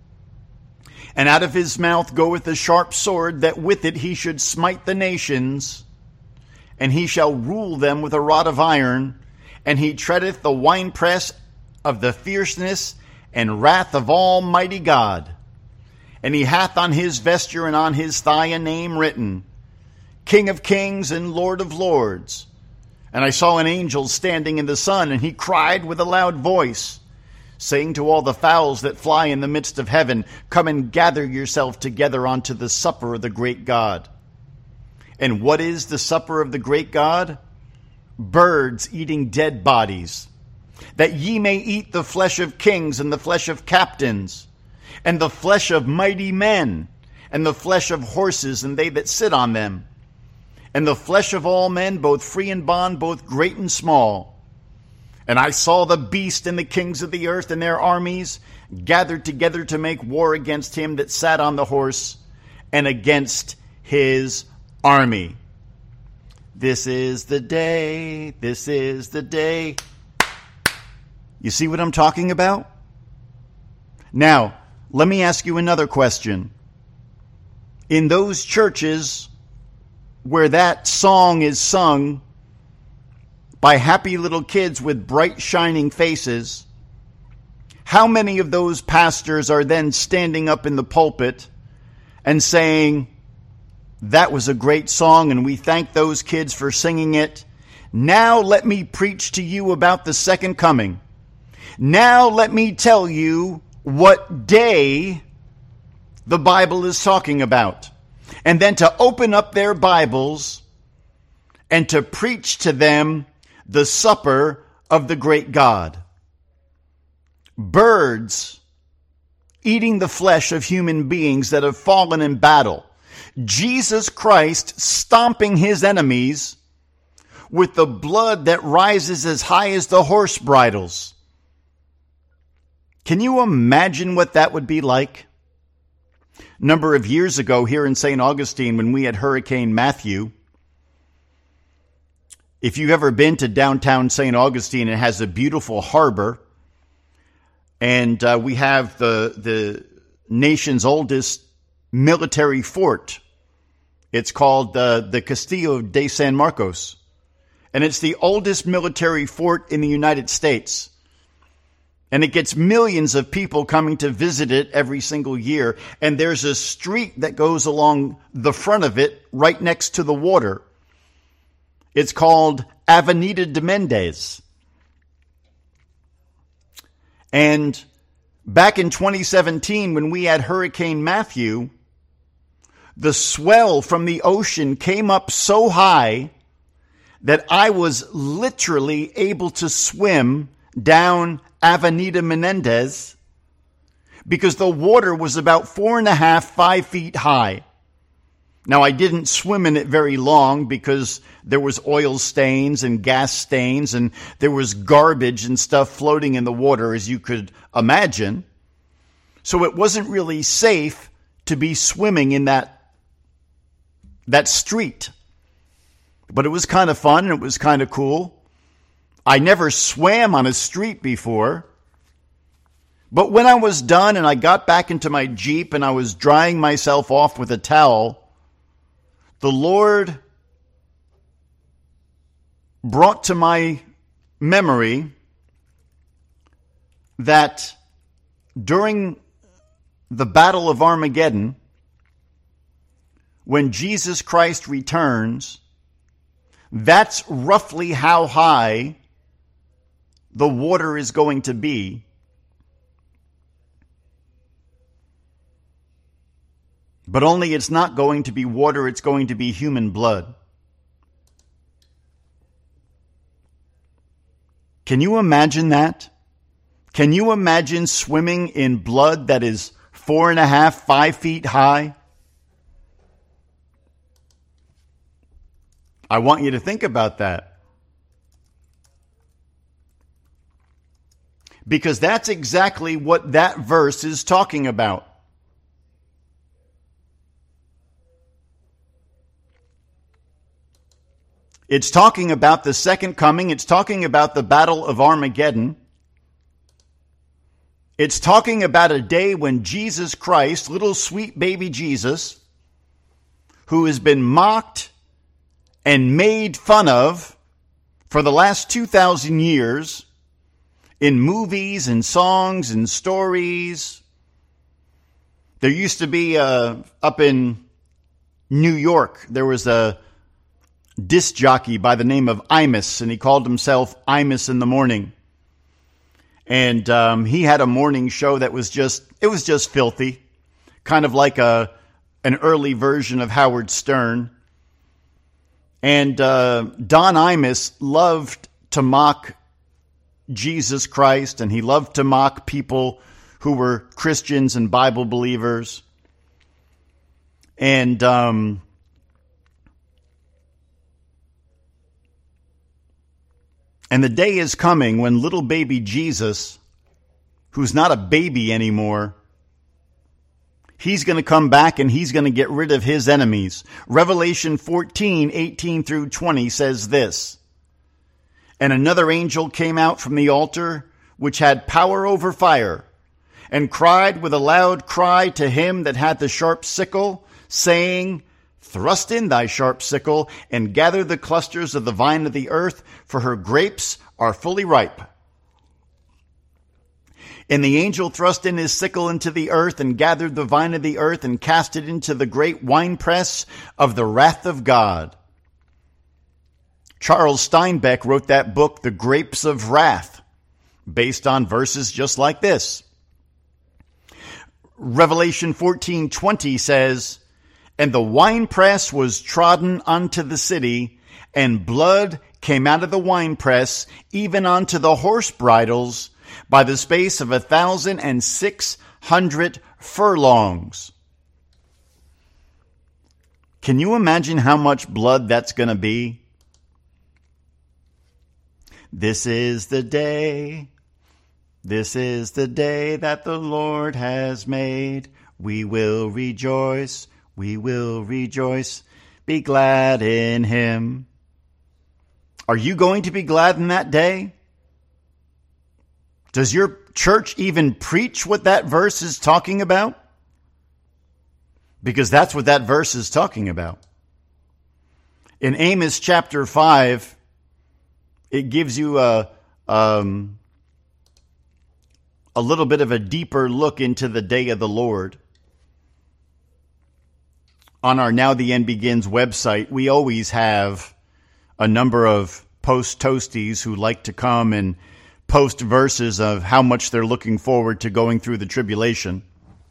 And out of his mouth goeth a sharp sword, that with it he should smite the nations, and he shall rule them with a rod of iron, and he treadeth the winepress of the fierceness and wrath of Almighty God. And he hath on his vesture and on his thigh a name written, King of Kings and Lord of Lords. And I saw an angel standing in the sun, and he cried with a loud voice, saying to all the fowls that fly in the midst of heaven, Come and gather yourself together unto the supper of the great God. And what is the supper of the great God? Birds eating dead bodies, that ye may eat the flesh of kings and the flesh of captains, and the flesh of mighty men, and the flesh of horses and they that sit on them, and the flesh of all men, both free and bond, both great and small. And I saw the beast and the kings of the earth and their armies gathered together to make war against him that sat on the horse and against his army. This is the day, this is the day. You see what I'm talking about? Now, let me ask you another question. In those churches where that song is sung by happy little kids with bright shining faces, how many of those pastors are then standing up in the pulpit and saying, that was a great song and we thank those kids for singing it. Now let me preach to you about the second coming. Now let me tell you what day the Bible is talking about. And then to open up their Bibles and to preach to them the supper of the great God. Birds eating the flesh of human beings that have fallen in battle. Jesus Christ stomping his enemies with the blood that rises as high as the horse bridles. Can you imagine what that would be like? A number of years ago here in Saint Augustine, when we had Hurricane Matthew, if you've ever been to downtown Saint Augustine, it has a beautiful harbor, and uh, we have the the nation's oldest military fort. It's called uh, the Castillo de San Marcos, and it's the oldest military fort in the United States. And it gets millions of people coming to visit it every single year. And there's a street that goes along the front of it right next to the water. It's called Avenida de Mendez. And back in twenty seventeen, when we had Hurricane Matthew, the swell from the ocean came up so high that I was literally able to swim down Avenida Menendez because the water was about four and a half, five feet high. Now, I didn't swim in it very long because there was oil stains and gas stains and there was garbage and stuff floating in the water, as you could imagine. So it wasn't really safe to be swimming in that, that street. But it was kind of fun and it was kind of cool. I never swam on a street before. But when I was done and I got back into my Jeep and I was drying myself off with a towel, the Lord brought to my memory that during the Battle of Armageddon, when Jesus Christ returns, that's roughly how high the water is going to be. But only it's not going to be water, it's going to be human blood. Can you imagine that? Can you imagine swimming in blood that is four and a half, five feet high? I want you to think about that. because that's exactly what that verse is talking about. It's talking about the second coming. It's talking about the battle of Armageddon. It's talking about a day when Jesus Christ, little sweet baby Jesus, who has been mocked and made fun of for the last two thousand years in movies and songs and stories. There used to be, uh, up in New York, there was a disc jockey by the name of Imus, and he called himself Imus in the Morning. And um, he had a morning show that was just, it was just filthy, kind of like a an early version of Howard Stern. And uh, Don Imus loved to mock Jesus Christ, and he loved to mock people who were Christians and Bible believers. And um And the day is coming when little baby Jesus, who's not a baby anymore, he's going to come back and he's going to get rid of his enemies. Revelation fourteen, eighteen through twenty says this. And another angel came out from the altar, which had power over fire, and cried with a loud cry to him that had the sharp sickle, saying, Thrust in thy sharp sickle, and gather the clusters of the vine of the earth, for her grapes are fully ripe. And the angel thrust in his sickle into the earth, and gathered the vine of the earth, and cast it into the great winepress of the wrath of God. Charles Steinbeck wrote that book, The Grapes of Wrath, based on verses just like this. Revelation fourteen twenty says, And the winepress was trodden unto the city, and blood came out of the winepress, even unto the horse bridles, by the space of a thousand and six hundred furlongs. Can you imagine how much blood that's going to be? This is the day, this is the day that the Lord has made. We will rejoice. We will rejoice, be glad in him. Are you going to be glad in that day? Does your church even preach what that verse is talking about? Because that's what that verse is talking about. In Amos chapter five, it gives you a, um, a little bit of a deeper look into the day of the Lord. On our Now the End Begins website, we always have a number of post-toasties who like to come and post verses of how much they're looking forward to going through the tribulation.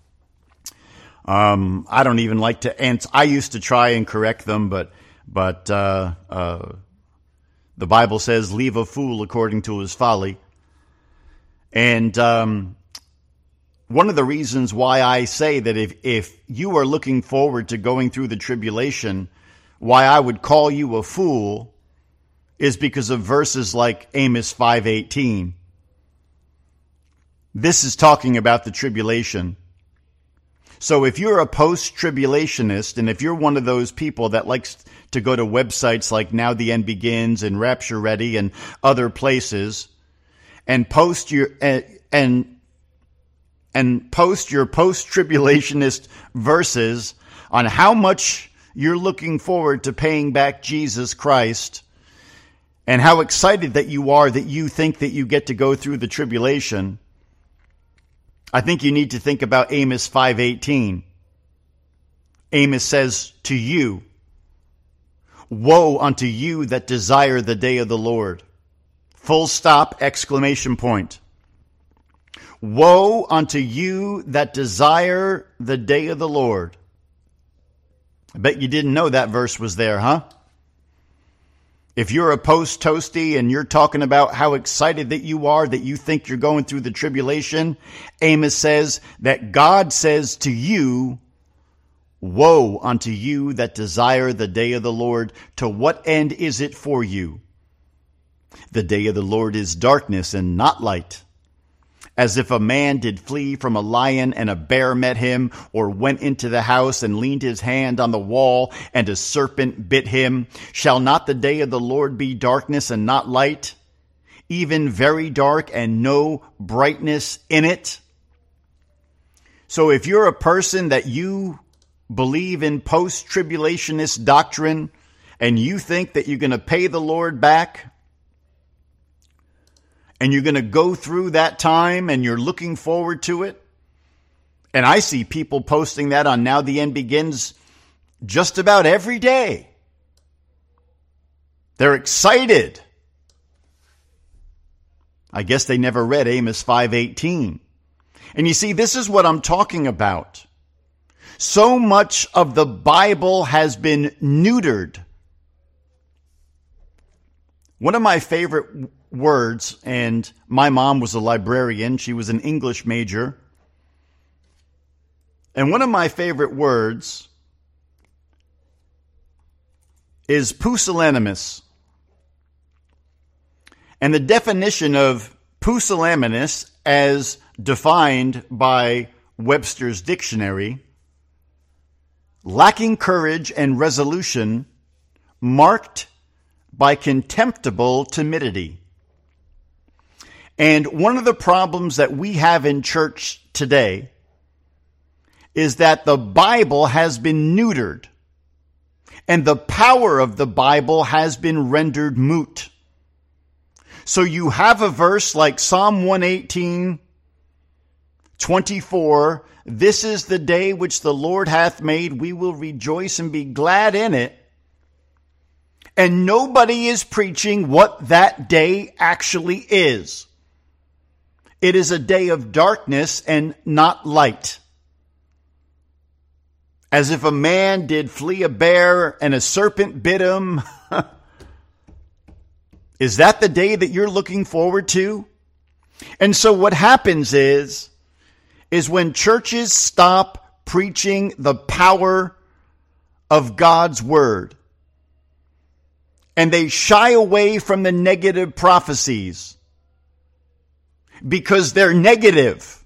Um, I don't even like to answer. I used to try and correct them, but but uh, uh, the Bible says, leave a fool according to his folly. And um one of the reasons why I say that if, if you are looking forward to going through the tribulation, why I would call you a fool is because of verses like Amos five eighteen. This is talking about the tribulation. So if you're a post-tribulationist, and if you're one of those people that likes to go to websites like Now the End Begins and Rapture Ready and other places, and post your and, and and post your post-tribulationist verses on how much you're looking forward to paying back Jesus Christ and how excited that you are that you think that you get to go through the tribulation, I think you need to think about Amos five eighteen. Amos says to you, woe unto you that desire the day of the Lord. Full stop, exclamation point. Woe unto you that desire the day of the Lord. I bet you didn't know that verse was there, huh? If you're a post-toasty and you're talking about how excited that you are, that you think you're going through the tribulation, Amos says that God says to you, woe unto you that desire the day of the Lord. To what end is it for you? The day of the Lord is darkness and not light. As if a man did flee from a lion and a bear met him, or went into the house and leaned his hand on the wall and a serpent bit him. Shall not the day of the Lord be darkness and not light, even very dark and no brightness in it? So if you're a person that you believe in post-tribulationist doctrine and you think that you're going to pay the Lord back, and you're going to go through that time and you're looking forward to it. And I see people posting that on Now the End Begins just about every day. They're excited. I guess they never read Amos five eighteen. And you see, this is what I'm talking about. So much of the Bible has been neutered. One of my favorite words, and my mom was a librarian. She was an English major. And one of my favorite words is pusillanimous. And the definition of pusillanimous, as defined by Webster's dictionary, lacking courage and resolution, marked by contemptible timidity. And one of the problems that we have in church today is that the Bible has been neutered, and the power of the Bible has been rendered moot. So you have a verse like Psalm one eighteen, twenty-four, "This is the day which the Lord hath made, we will rejoice and be glad in it." And nobody is preaching what that day actually is. It is a day of darkness and not light. As if a man did flee a bear and a serpent bit him. Is that the day that you're looking forward to? And so what happens is, is when churches stop preaching the power of God's word, and they shy away from the negative prophecies because they're negative,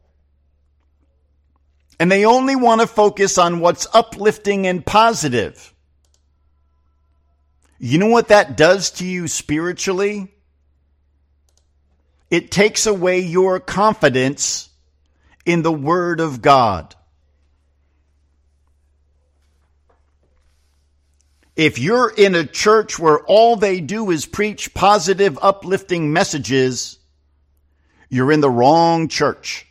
and they only want to focus on what's uplifting and positive. You know what that does to you spiritually? It takes away your confidence in the Word of God. If you're in a church where all they do is preach positive, uplifting messages, you're in the wrong church.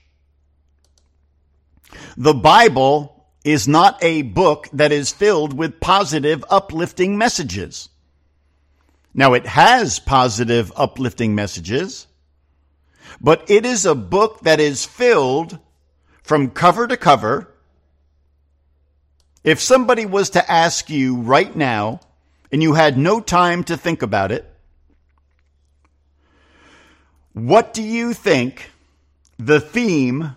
The Bible is not a book that is filled with positive, uplifting messages. Now, it has positive, uplifting messages, but it is a book that is filled from cover to cover. If somebody was to ask you right now, and you had no time to think about it, what do you think the theme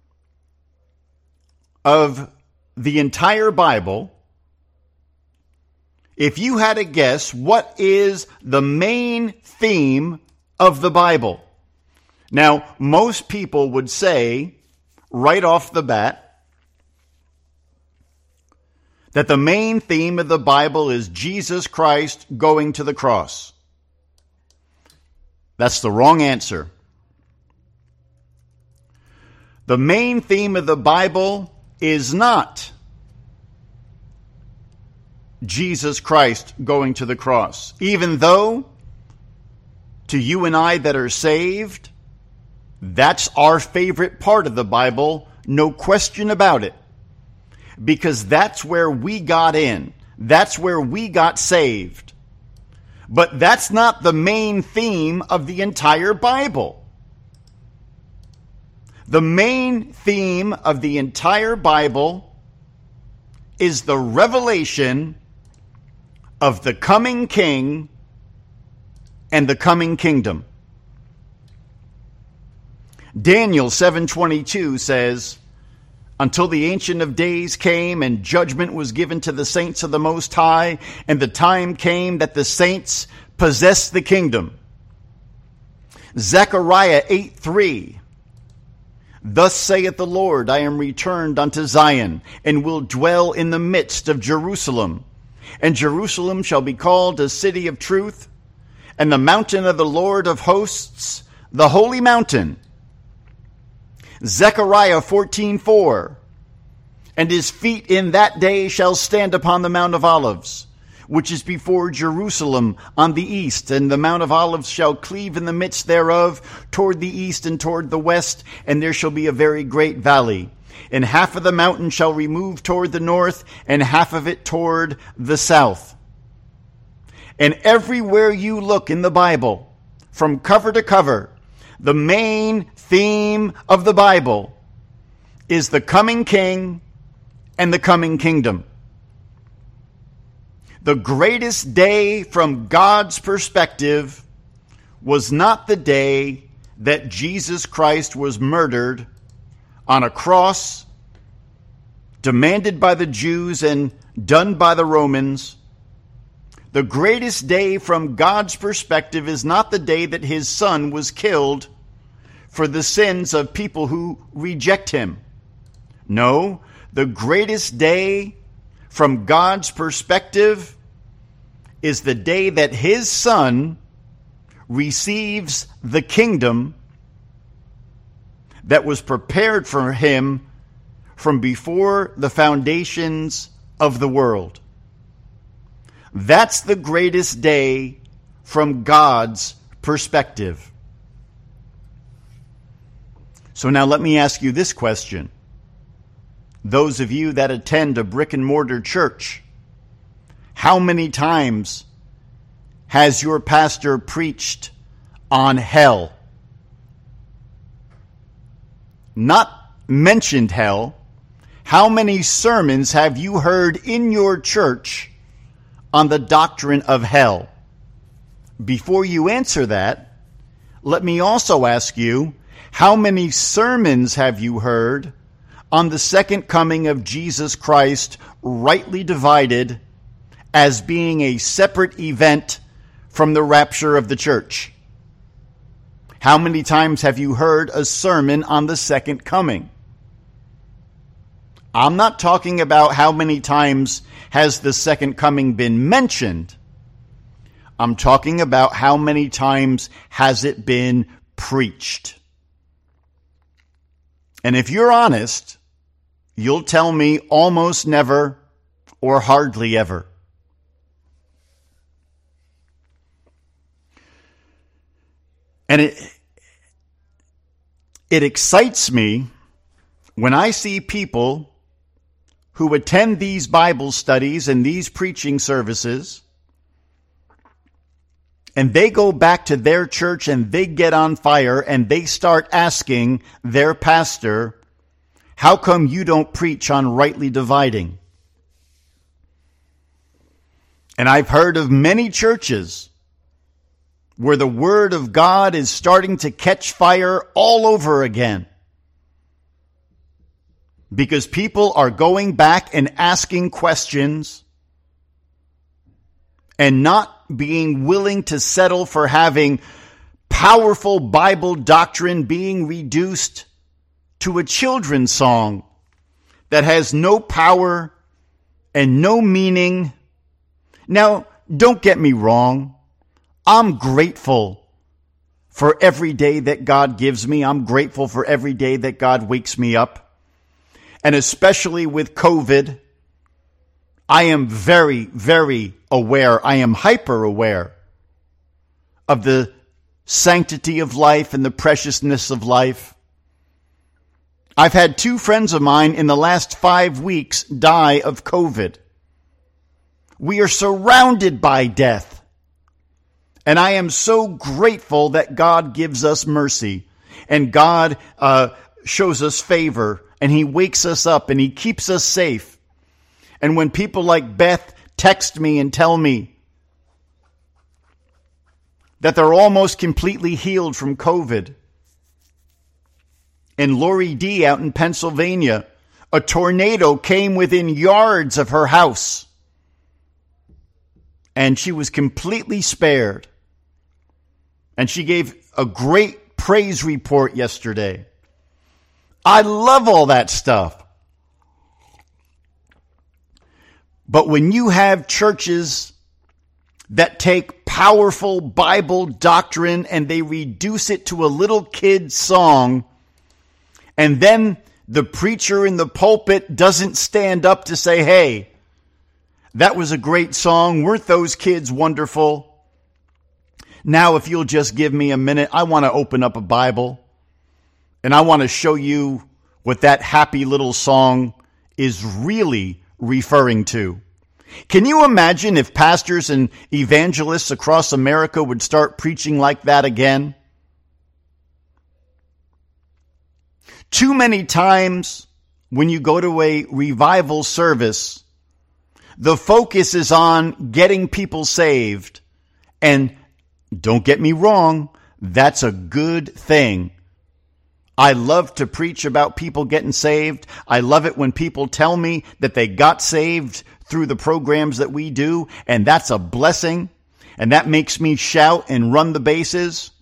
of the entire Bible, if you had to guess, what is the main theme of the Bible? Now, most people would say, right off the bat, that the main theme of the Bible is Jesus Christ going to the cross. That's the wrong answer. The main theme of the Bible is not Jesus Christ going to the cross. Even though, to you and I that are saved, that's our favorite part of the Bible, no question about it. Because that's where we got in. That's where we got saved. But that's not the main theme of the entire Bible. The main theme of the entire Bible is the revelation of the coming King and the coming kingdom. Daniel seven twenty-two says, "Until the Ancient of Days came and judgment was given to the saints of the Most High, and the time came that the saints possessed the kingdom." Zechariah eight three Thus saith the Lord, I am returned unto Zion, and will dwell in the midst of Jerusalem. And Jerusalem shall be called a city of truth, and the mountain of the Lord of hosts, the holy mountain. Zechariah fourteen four. And his feet in that day shall stand upon the Mount of Olives, which is before Jerusalem on the east, and the Mount of Olives shall cleave in the midst thereof toward the east and toward the west, and there shall be a very great valley. And half of the mountain shall remove toward the north, and half of it toward the south. And everywhere you look in the Bible, from cover to cover, the main theme of the Bible is the coming king and the coming kingdom. The greatest day from God's perspective was not the day that Jesus Christ was murdered on a cross, demanded by the Jews and done by the Romans. The greatest day from God's perspective is not the day that his son was killed for the sins of people who reject him. No, the greatest day from God's perspective is the day that his son receives the kingdom that was prepared for him from before the foundations of the world. That's the greatest day from God's perspective. So now let me ask you this question. Those of you that attend a brick and mortar church, how many times has your pastor preached on hell? Not mentioned hell. How many sermons have you heard in your church on the doctrine of hell? Before you answer that, let me also ask you, how many sermons have you heard on the second coming of Jesus Christ, rightly divided as being a separate event from the rapture of the church? How many times have you heard a sermon on the second coming? I'm not talking about how many times has the second coming been mentioned. I'm talking about how many times has it been preached. And if you're honest, you'll tell me almost never or hardly ever. And it, it excites me when I see people who attend these Bible studies and these preaching services, and they go back to their church and they get on fire and they start asking their pastor, how come you don't preach on rightly dividing? And I've heard of many churches where the Word of God is starting to catch fire all over again, because people are going back and asking questions and not being willing to settle for having powerful Bible doctrine being reduced to a children's song that has no power and no meaning. Now, don't get me wrong. I'm grateful for every day that God gives me. I'm grateful for every day that God wakes me up. And especially with COVID, I am very, very aware. I am hyper aware of the sanctity of life and the preciousness of life. I've had two friends of mine in the last five weeks die of COVID. We are surrounded by death. And I am so grateful that God gives us mercy and God uh, shows us favor and He wakes us up and He keeps us safe. And when people like Beth text me and tell me that they're almost completely healed from COVID, and Lori D out in Pennsylvania, a tornado came within yards of her house and she was completely spared. And she gave a great praise report yesterday. I love all that stuff. But when you have churches that take powerful Bible doctrine and they reduce it to a little kid song, and then the preacher in the pulpit doesn't stand up to say, hey, that was a great song. Weren't those kids wonderful? Now, if you'll just give me a minute, I want to open up a Bible and I want to show you what that happy little song is really referring to. Can you imagine if pastors and evangelists across America would start preaching like that again? Too many times when you go to a revival service, the focus is on getting people saved. And don't get me wrong, that's a good thing. I love to preach about people getting saved. I love it when people tell me that they got saved through the programs that we do, and that's a blessing, and that makes me shout and run the bases.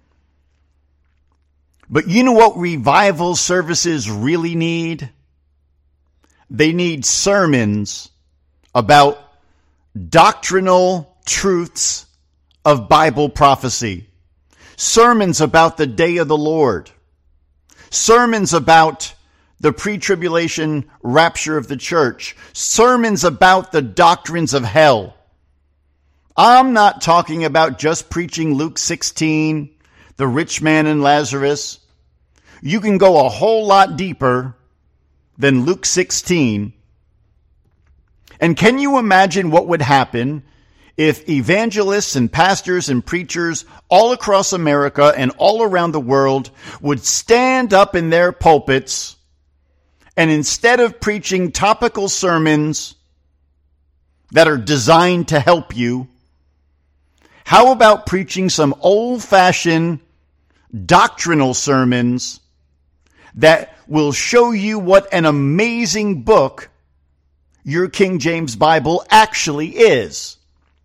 But you know what revival services really need? They need sermons about doctrinal truths of Bible prophecy, sermons about the day of the Lord, sermons about the pre-tribulation rapture of the church, sermons about the doctrines of hell. I'm not talking about just preaching Luke sixteen, the rich man and Lazarus. You can go a whole lot deeper than Luke sixteen. And can you imagine what would happen if evangelists and pastors and preachers all across America and all around the world would stand up in their pulpits and instead of preaching topical sermons that are designed to help you, how about preaching some old-fashioned doctrinal sermons that will show you what an amazing book your King James Bible actually is?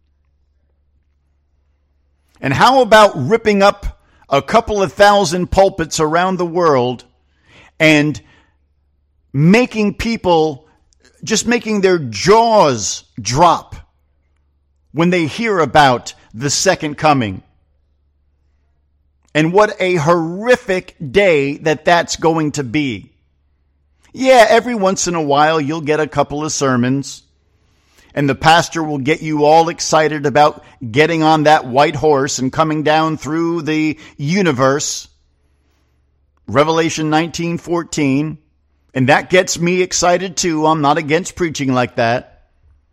And how about ripping up a couple of thousand pulpits around the world and making people, just making their jaws drop when they hear about the second coming? And what a horrific day that that's going to be. Yeah, every once in a while you'll get a couple of sermons and the pastor will get you all excited about getting on that white horse and coming down through the universe. Revelation nineteen fourteen. And that gets me excited too. I'm not against preaching like that.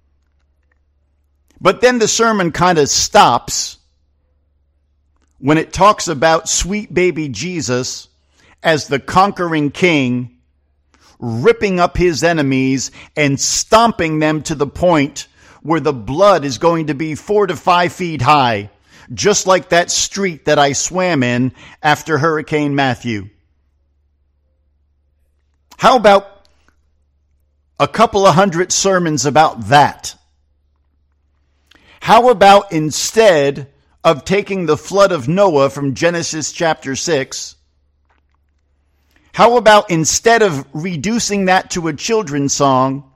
But then the sermon kind of stops when it talks about sweet baby Jesus as the conquering king, ripping up his enemies and stomping them to the point where the blood is going to be four to five feet high, just like that street that I swam in after Hurricane Matthew. How about a couple of hundred sermons about that? How about instead of taking the flood of Noah from Genesis chapter six, how about instead of reducing that to a children's song,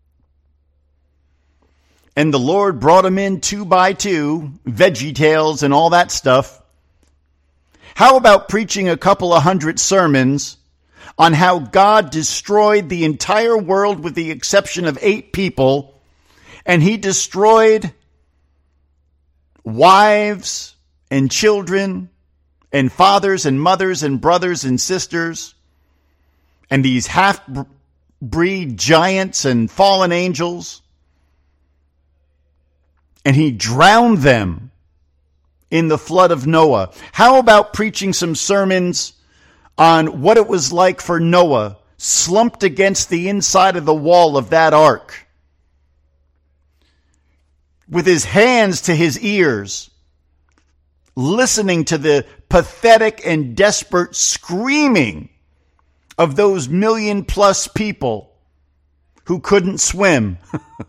and the Lord brought them in two by two, Veggie Tales and all that stuff, how about preaching a couple of hundred sermons on how God destroyed the entire world with the exception of eight people, and he destroyed wives and children and fathers and mothers and brothers and sisters and these half-breed giants and fallen angels, and he drowned them in the flood of Noah. How about preaching some sermons on what it was like for Noah, slumped against the inside of the wall of that ark, with his hands to his ears, listening to the pathetic and desperate screaming of those million plus people who couldn't swim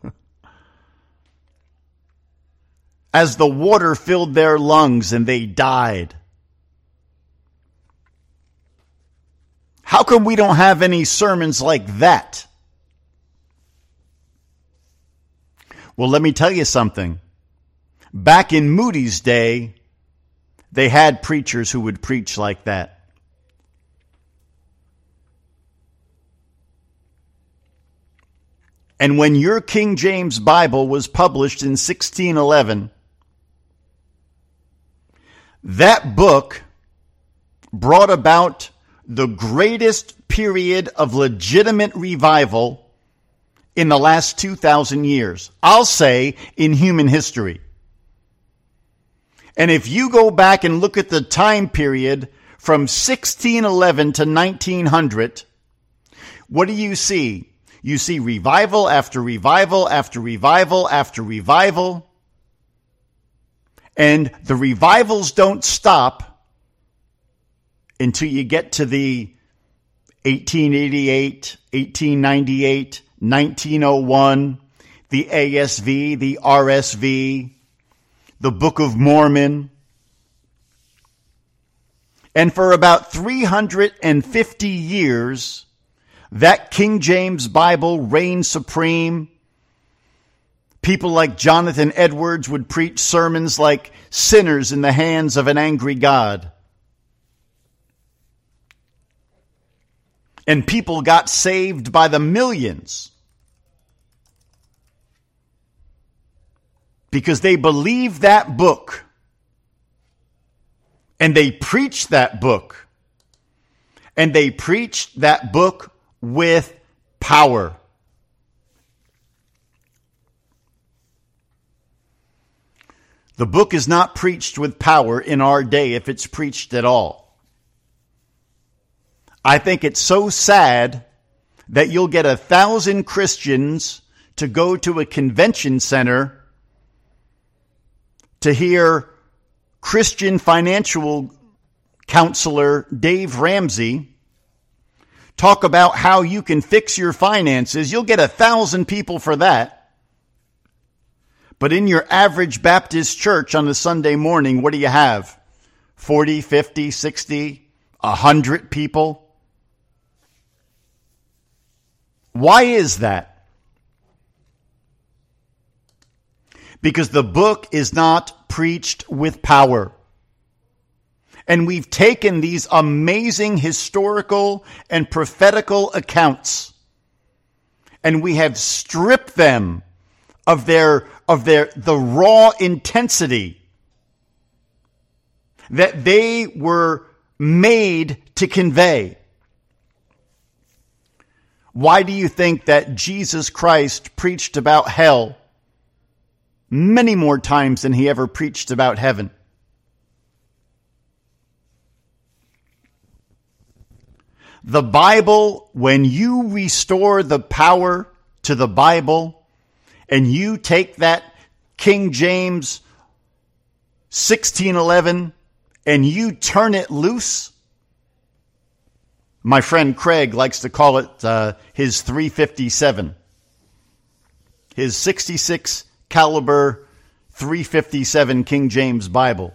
as the water filled their lungs and they died? How come we don't have any sermons like that? Well, let me tell you something. Back in Moody's day, they had preachers who would preach like that. And when your King James Bible was published in sixteen eleven, that book brought about the greatest period of legitimate revival in the last two thousand years. I'll say in human history. And if you go back and look at the time period from sixteen eleven to nineteen hundred, what do you see? You see revival after revival after revival after revival. And the revivals don't stop until you get to the eighteen eighty-eight, eighteen ninety-eight, nineteen oh one, the A S V, the R S V, the Book of Mormon. And for about three hundred fifty years, that King James Bible reigned supreme. People like Jonathan Edwards would preach sermons like sinners in the hands of an angry God. And people got saved by the millions because they believed that book and they preached that book and they preached that book with power. The book is not preached with power in our day if it's preached at all. I think it's so sad that you'll get a thousand Christians to go to a convention center to hear Christian financial counselor Dave Ramsey talk about how you can fix your finances. You'll get a thousand people for that. But in your average Baptist church on a Sunday morning, what do you have? forty, fifty, sixty, one hundred people? Why is that? Because the book is not preached with power. And we've taken these amazing historical and prophetical accounts, and we have stripped them of their of their the raw intensity that they were made to convey. Why do you think that Jesus Christ preached about hell many more times than he ever preached about heaven? The Bible, when you restore the power to the Bible, and you take that King James sixteen eleven and you turn it loose, my friend Craig likes to call it uh, his three fifty-seven, his sixty-six caliber three fifty-seven King James Bible.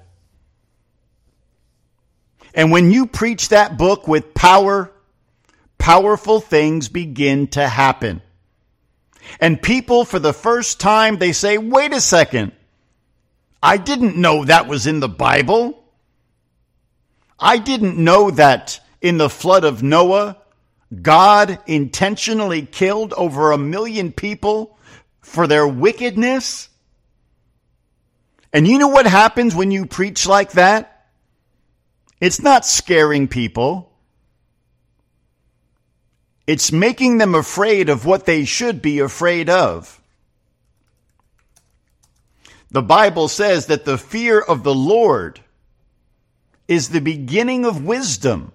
And when you preach that book with power, powerful things begin to happen. And people, for the first time, they say, wait a second, I didn't know that was in the Bible. I didn't know that in the flood of Noah, God intentionally killed over a million people for their wickedness. And you know what happens when you preach like that? It's not scaring people. It's making them afraid of what they should be afraid of. The Bible says that the fear of the Lord is the beginning of wisdom.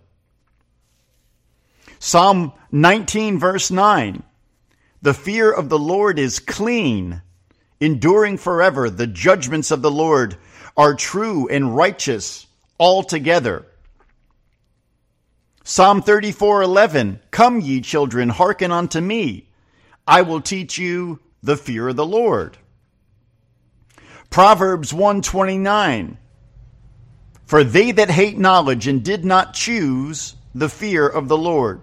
Psalm nineteen verse nine. The fear of the Lord is clean, enduring forever. The judgments of the Lord are true and righteous altogether. Psalm thirty-four eleven, come ye children, hearken unto me. I will teach you the fear of the Lord. Proverbs one twenty-nine, for they that hate knowledge and did not choose the fear of the Lord.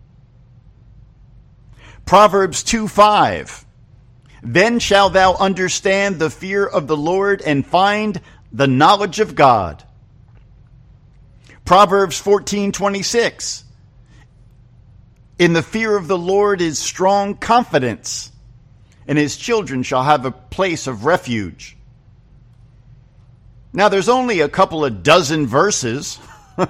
Proverbs two five. Then shalt thou understand the fear of the Lord and find the knowledge of God. Proverbs fourteen twenty-six. In the fear of the Lord is strong confidence, and his children shall have a place of refuge. Now, there's only a couple of dozen verses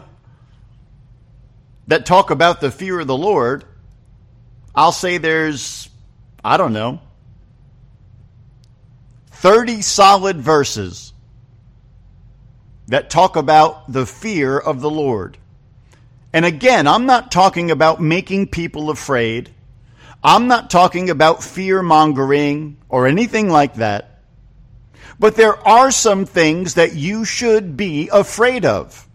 that talk about the fear of the Lord. I'll say there's, I don't know, thirty solid verses that talk about the fear of the Lord. And again, I'm not talking about making people afraid. I'm not talking about fear-mongering or anything like that. But there are some things that you should be afraid of.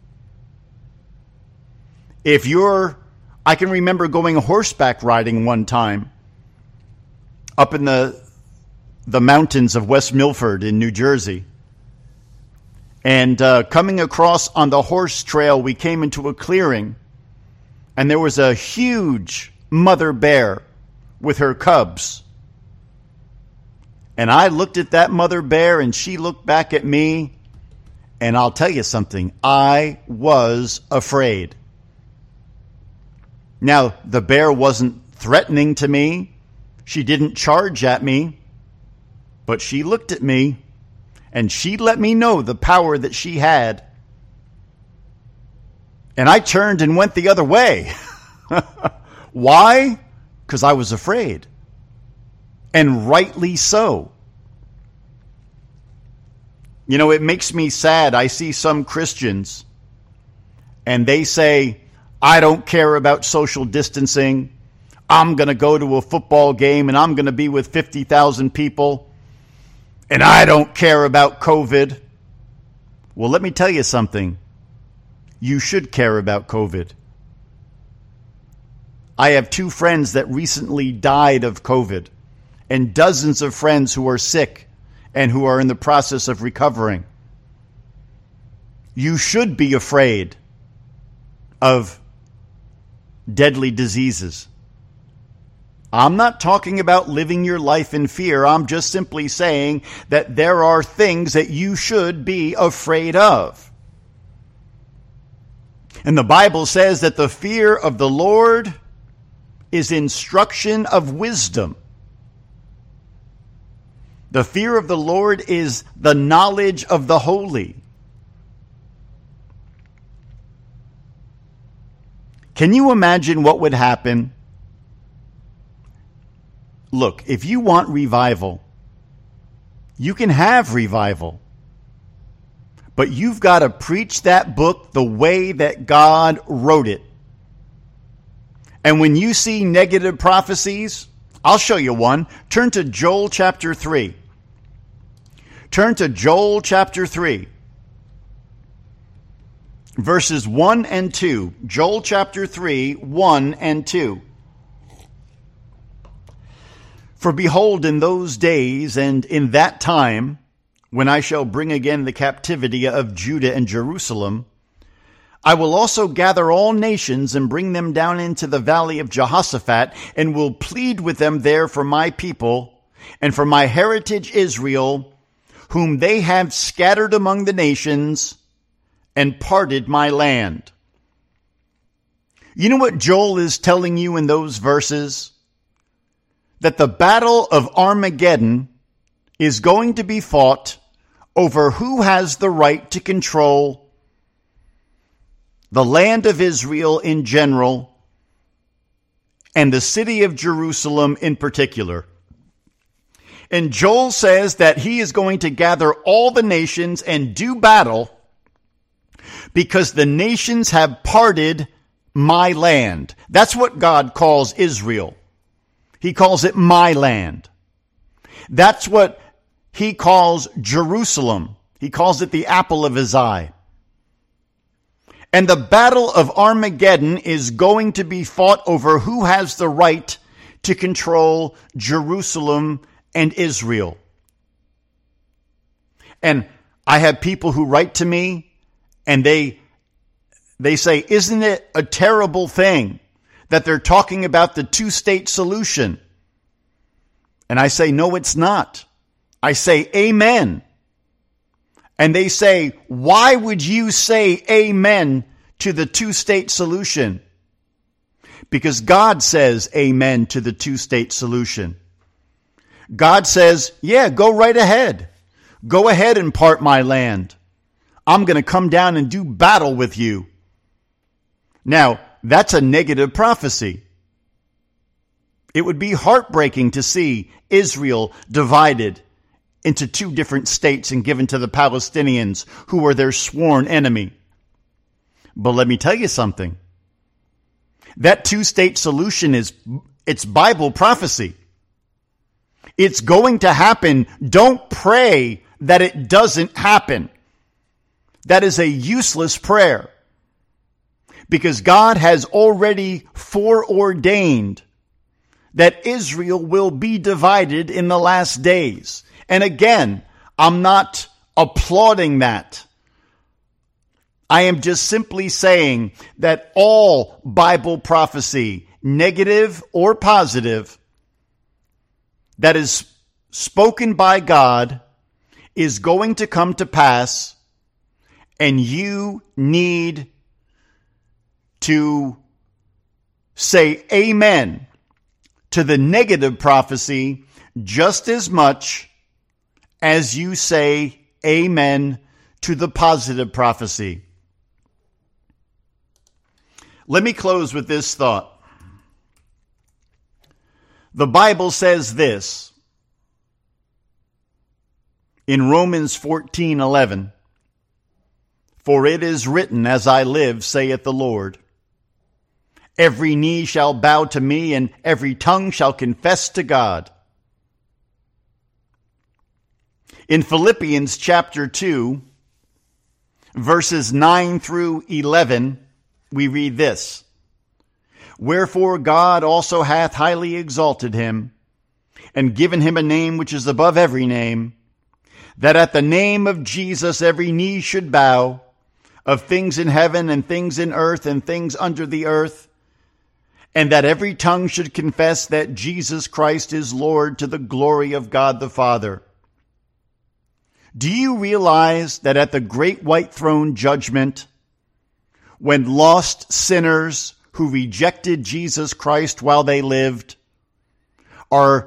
If you're, I can remember going horseback riding one time up in the, the mountains of West Milford in New Jersey. And uh, coming across on the horse trail, we came into a clearing, and there was a huge mother bear with her cubs. And I looked at that mother bear, and she looked back at me, and I'll tell you something, I was afraid. Now, the bear wasn't threatening to me. She didn't charge at me. But she looked at me, and she let me know the power that she had. And I turned and went the other way. Why? Because I was afraid. And rightly so. You know, it makes me sad. I see some Christians, and they say, I don't care about social distancing. I'm going to go to a football game, and I'm going to be with fifty thousand people. And I don't care about COVID. Well, let me tell you something. You should care about COVID. I have two friends that recently died of COVID, and dozens of friends who are sick and who are in the process of recovering. You should be afraid of deadly diseases. I'm not talking about living your life in fear. I'm just simply saying that there are things that you should be afraid of. And the Bible says that the fear of the Lord is instruction of wisdom. The fear of the Lord is the knowledge of the holy. Can you imagine what would happen? Look, if you want revival, you can have revival. But you've got to preach that book the way that God wrote it. And when you see negative prophecies, I'll show you one. Turn to Joel chapter three. Turn to Joel chapter three. Verses one and two. Joel chapter three, one and two. For behold, in those days and in that time, when I shall bring again the captivity of Judah and Jerusalem, I will also gather all nations and bring them down into the valley of Jehoshaphat, and will plead with them there for my people and for my heritage Israel, whom they have scattered among the nations and parted my land. You know what Joel is telling you in those verses? That the battle of Armageddon is going to be fought over who has the right to control the land of Israel in general and the city of Jerusalem in particular. And Joel says that he is going to gather all the nations and do battle because the nations have parted my land. That's what God calls Israel. He calls it my land. That's what he calls Jerusalem. He calls it the apple of his eye. And the battle of Armageddon is going to be fought over who has the right to control Jerusalem and Israel. And I have people who write to me, and they They say, isn't it a terrible thing that they're talking about the two-state solution? And I say, no, it's not. I say, amen. And they say, why would you say amen to the two-state solution? Because God says amen to the two-state solution. God says, yeah, go right ahead. Go ahead and part my land. I'm going to come down and do battle with you. Now, that's a negative prophecy. It would be heartbreaking to see Israel divided into two different states and given to the Palestinians, who are their sworn enemy. But let me tell you something. That two-state solution is, it's Bible prophecy. It's going to happen. Don't pray that it doesn't happen. That is a useless prayer. Because God has already foreordained that Israel will be divided in the last days. And again, I'm not applauding that. I am just simply saying that all Bible prophecy, negative or positive, that is spoken by God is going to come to pass, and you need to say amen to the negative prophecy just as much as you say amen to the positive prophecy. Let me close with this thought. The Bible says this in Romans fourteen eleven, for it is written, as I live, saith the Lord, every knee shall bow to me, and every tongue shall confess to God. In Philippians chapter two, verses nine through eleven, we read this, wherefore God also hath highly exalted him, and given him a name which is above every name, that at the name of Jesus every knee should bow, of things in heaven and things in earth and things under the earth, and that every tongue should confess that Jesus Christ is Lord, to the glory of God the Father. Do you realize that at the great white throne judgment, when lost sinners who rejected Jesus Christ while they lived are,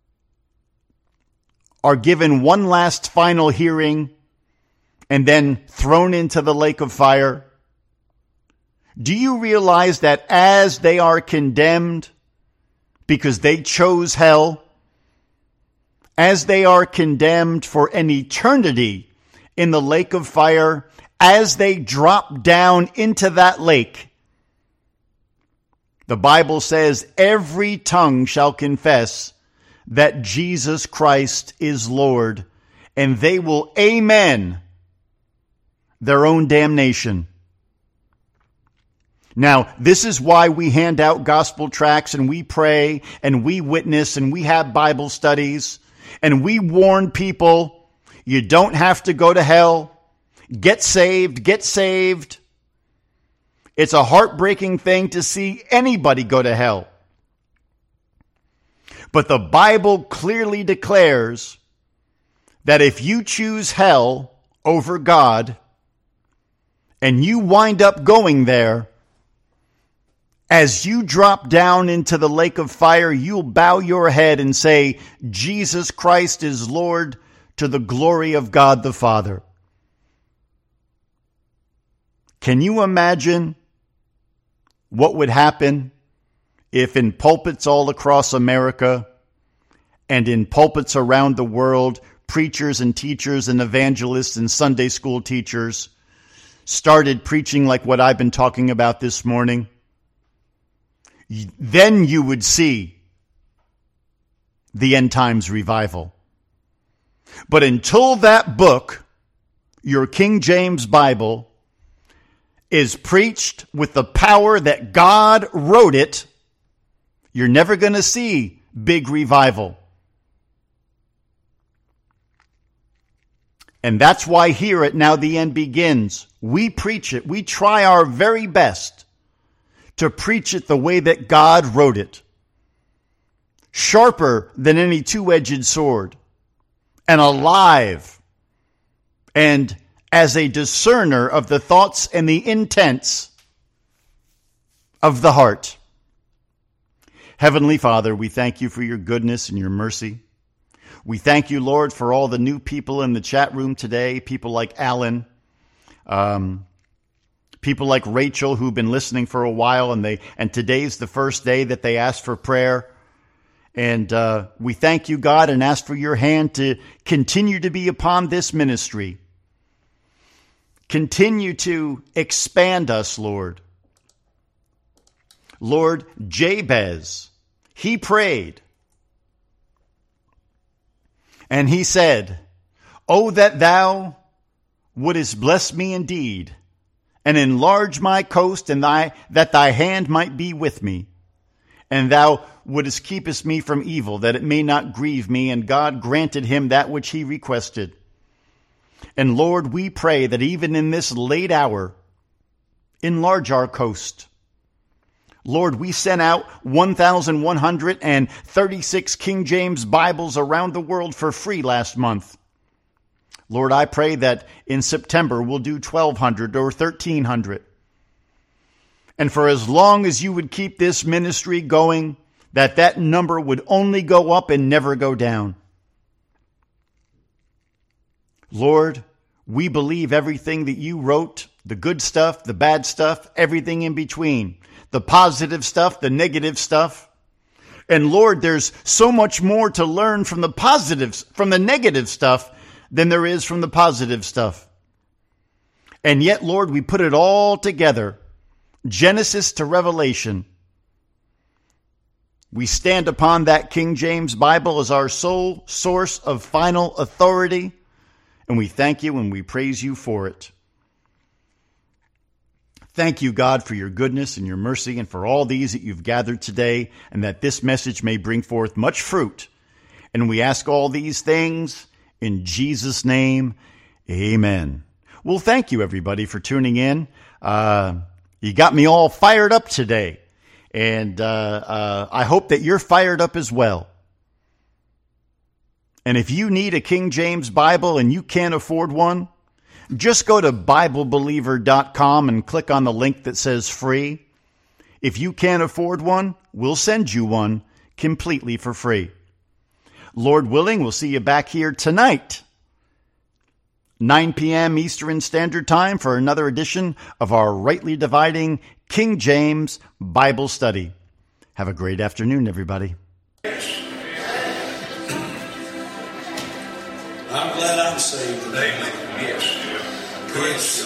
are given one last final hearing and then thrown into the lake of fire? Do you realize that as they are condemned because they chose hell, as they are condemned for an eternity in the lake of fire, as they drop down into that lake, the Bible says every tongue shall confess that Jesus Christ is Lord, and they will amen their own damnation. Now, this is why we hand out gospel tracts and we pray and we witness and we have Bible studies and we warn people, you don't have to go to hell. Get saved, get saved. It's a heartbreaking thing to see anybody go to hell. But the Bible clearly declares that if you choose hell over God and you wind up going there, as you drop down into the lake of fire, you'll bow your head and say, Jesus Christ is Lord, to the glory of God the Father. Can you imagine what would happen if in pulpits all across America and in pulpits around the world, preachers and teachers and evangelists and Sunday school teachers started preaching like what I've been talking about this morning? Then you would see the end times revival. But until that book, your King James Bible, is preached with the power that God wrote it, you're never going to see big revival. And that's why here at Now the End Begins, we preach it. We try our very best to preach it the way that God wrote it. Sharper than any two-edged sword, and alive, and as a discerner of the thoughts and the intents of the heart. Heavenly Father, we thank you for your goodness and your mercy. We thank you, Lord, for all the new people in the chat room today, people like Alan, um, people like Rachel who've been listening for a while, and they and today's the first day that they asked for prayer. And uh, we thank you, God, and ask for your hand to continue to be upon this ministry. Continue to expand us, Lord. Lord, Jabez, he prayed. And he said, "Oh, that thou wouldest bless me indeed, and enlarge my coast, and thy that thy hand might be with me, and thou wouldest keepest me from evil, that it may not grieve me." And God granted him that which he requested. And Lord, we pray that even in this late hour, enlarge our coast. Lord, we sent out one thousand one hundred thirty-six King James Bibles around the world for free last month. Lord, I pray that in September we'll do twelve hundred or thirteen hundred. And for as long as you would keep this ministry going, that that number would only go up and never go down. Lord, we believe everything that you wrote, the good stuff, the bad stuff, everything in between, the positive stuff, the negative stuff. And Lord, there's so much more to learn from the positives, from the negative stuff than there is from the positive stuff. And yet, Lord, we put it all together, Genesis to Revelation. We stand upon that King James Bible as our sole source of final authority, and we thank you and we praise you for it. Thank you, God, for your goodness and your mercy and for all these that you've gathered today, and that this message may bring forth much fruit. And we ask all these things in Jesus' name, amen. Well, thank you, everybody, for tuning in. Uh, you got me all fired up today. And uh, uh, I hope that you're fired up as well. And if you need a King James Bible and you can't afford one, just go to Bible Believer dot com and click on the link that says free. If you can't afford one, we'll send you one completely for free. Lord willing, we'll see you back here tonight, nine p.m. Eastern Standard Time, for another edition of our Rightly Dividing King James Bible Study. Have a great afternoon, everybody. I'm glad I'm saved today. Yes. Yes.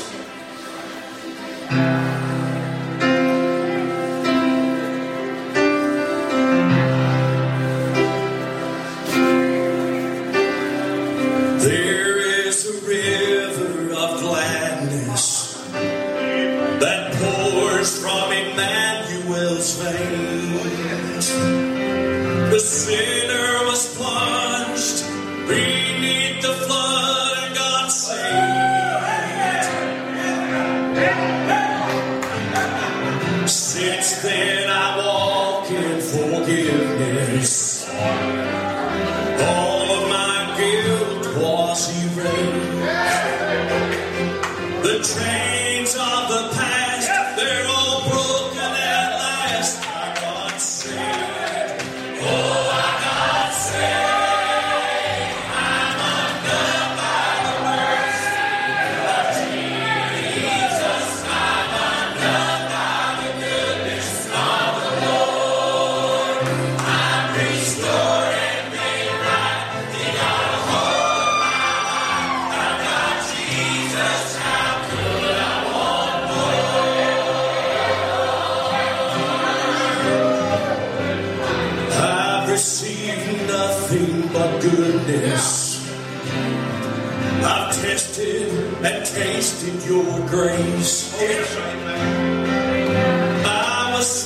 There is a river of gladness that pours from Emmanuel's veins. The sinner was plunged beneath the flood and got saved. Since then I walk in forgiveness. All of my guilt was erased. The chains of the past, they're all broken at last. I got saved. Oh, I got saved. Goodness, I've tested and tasted your grace. I was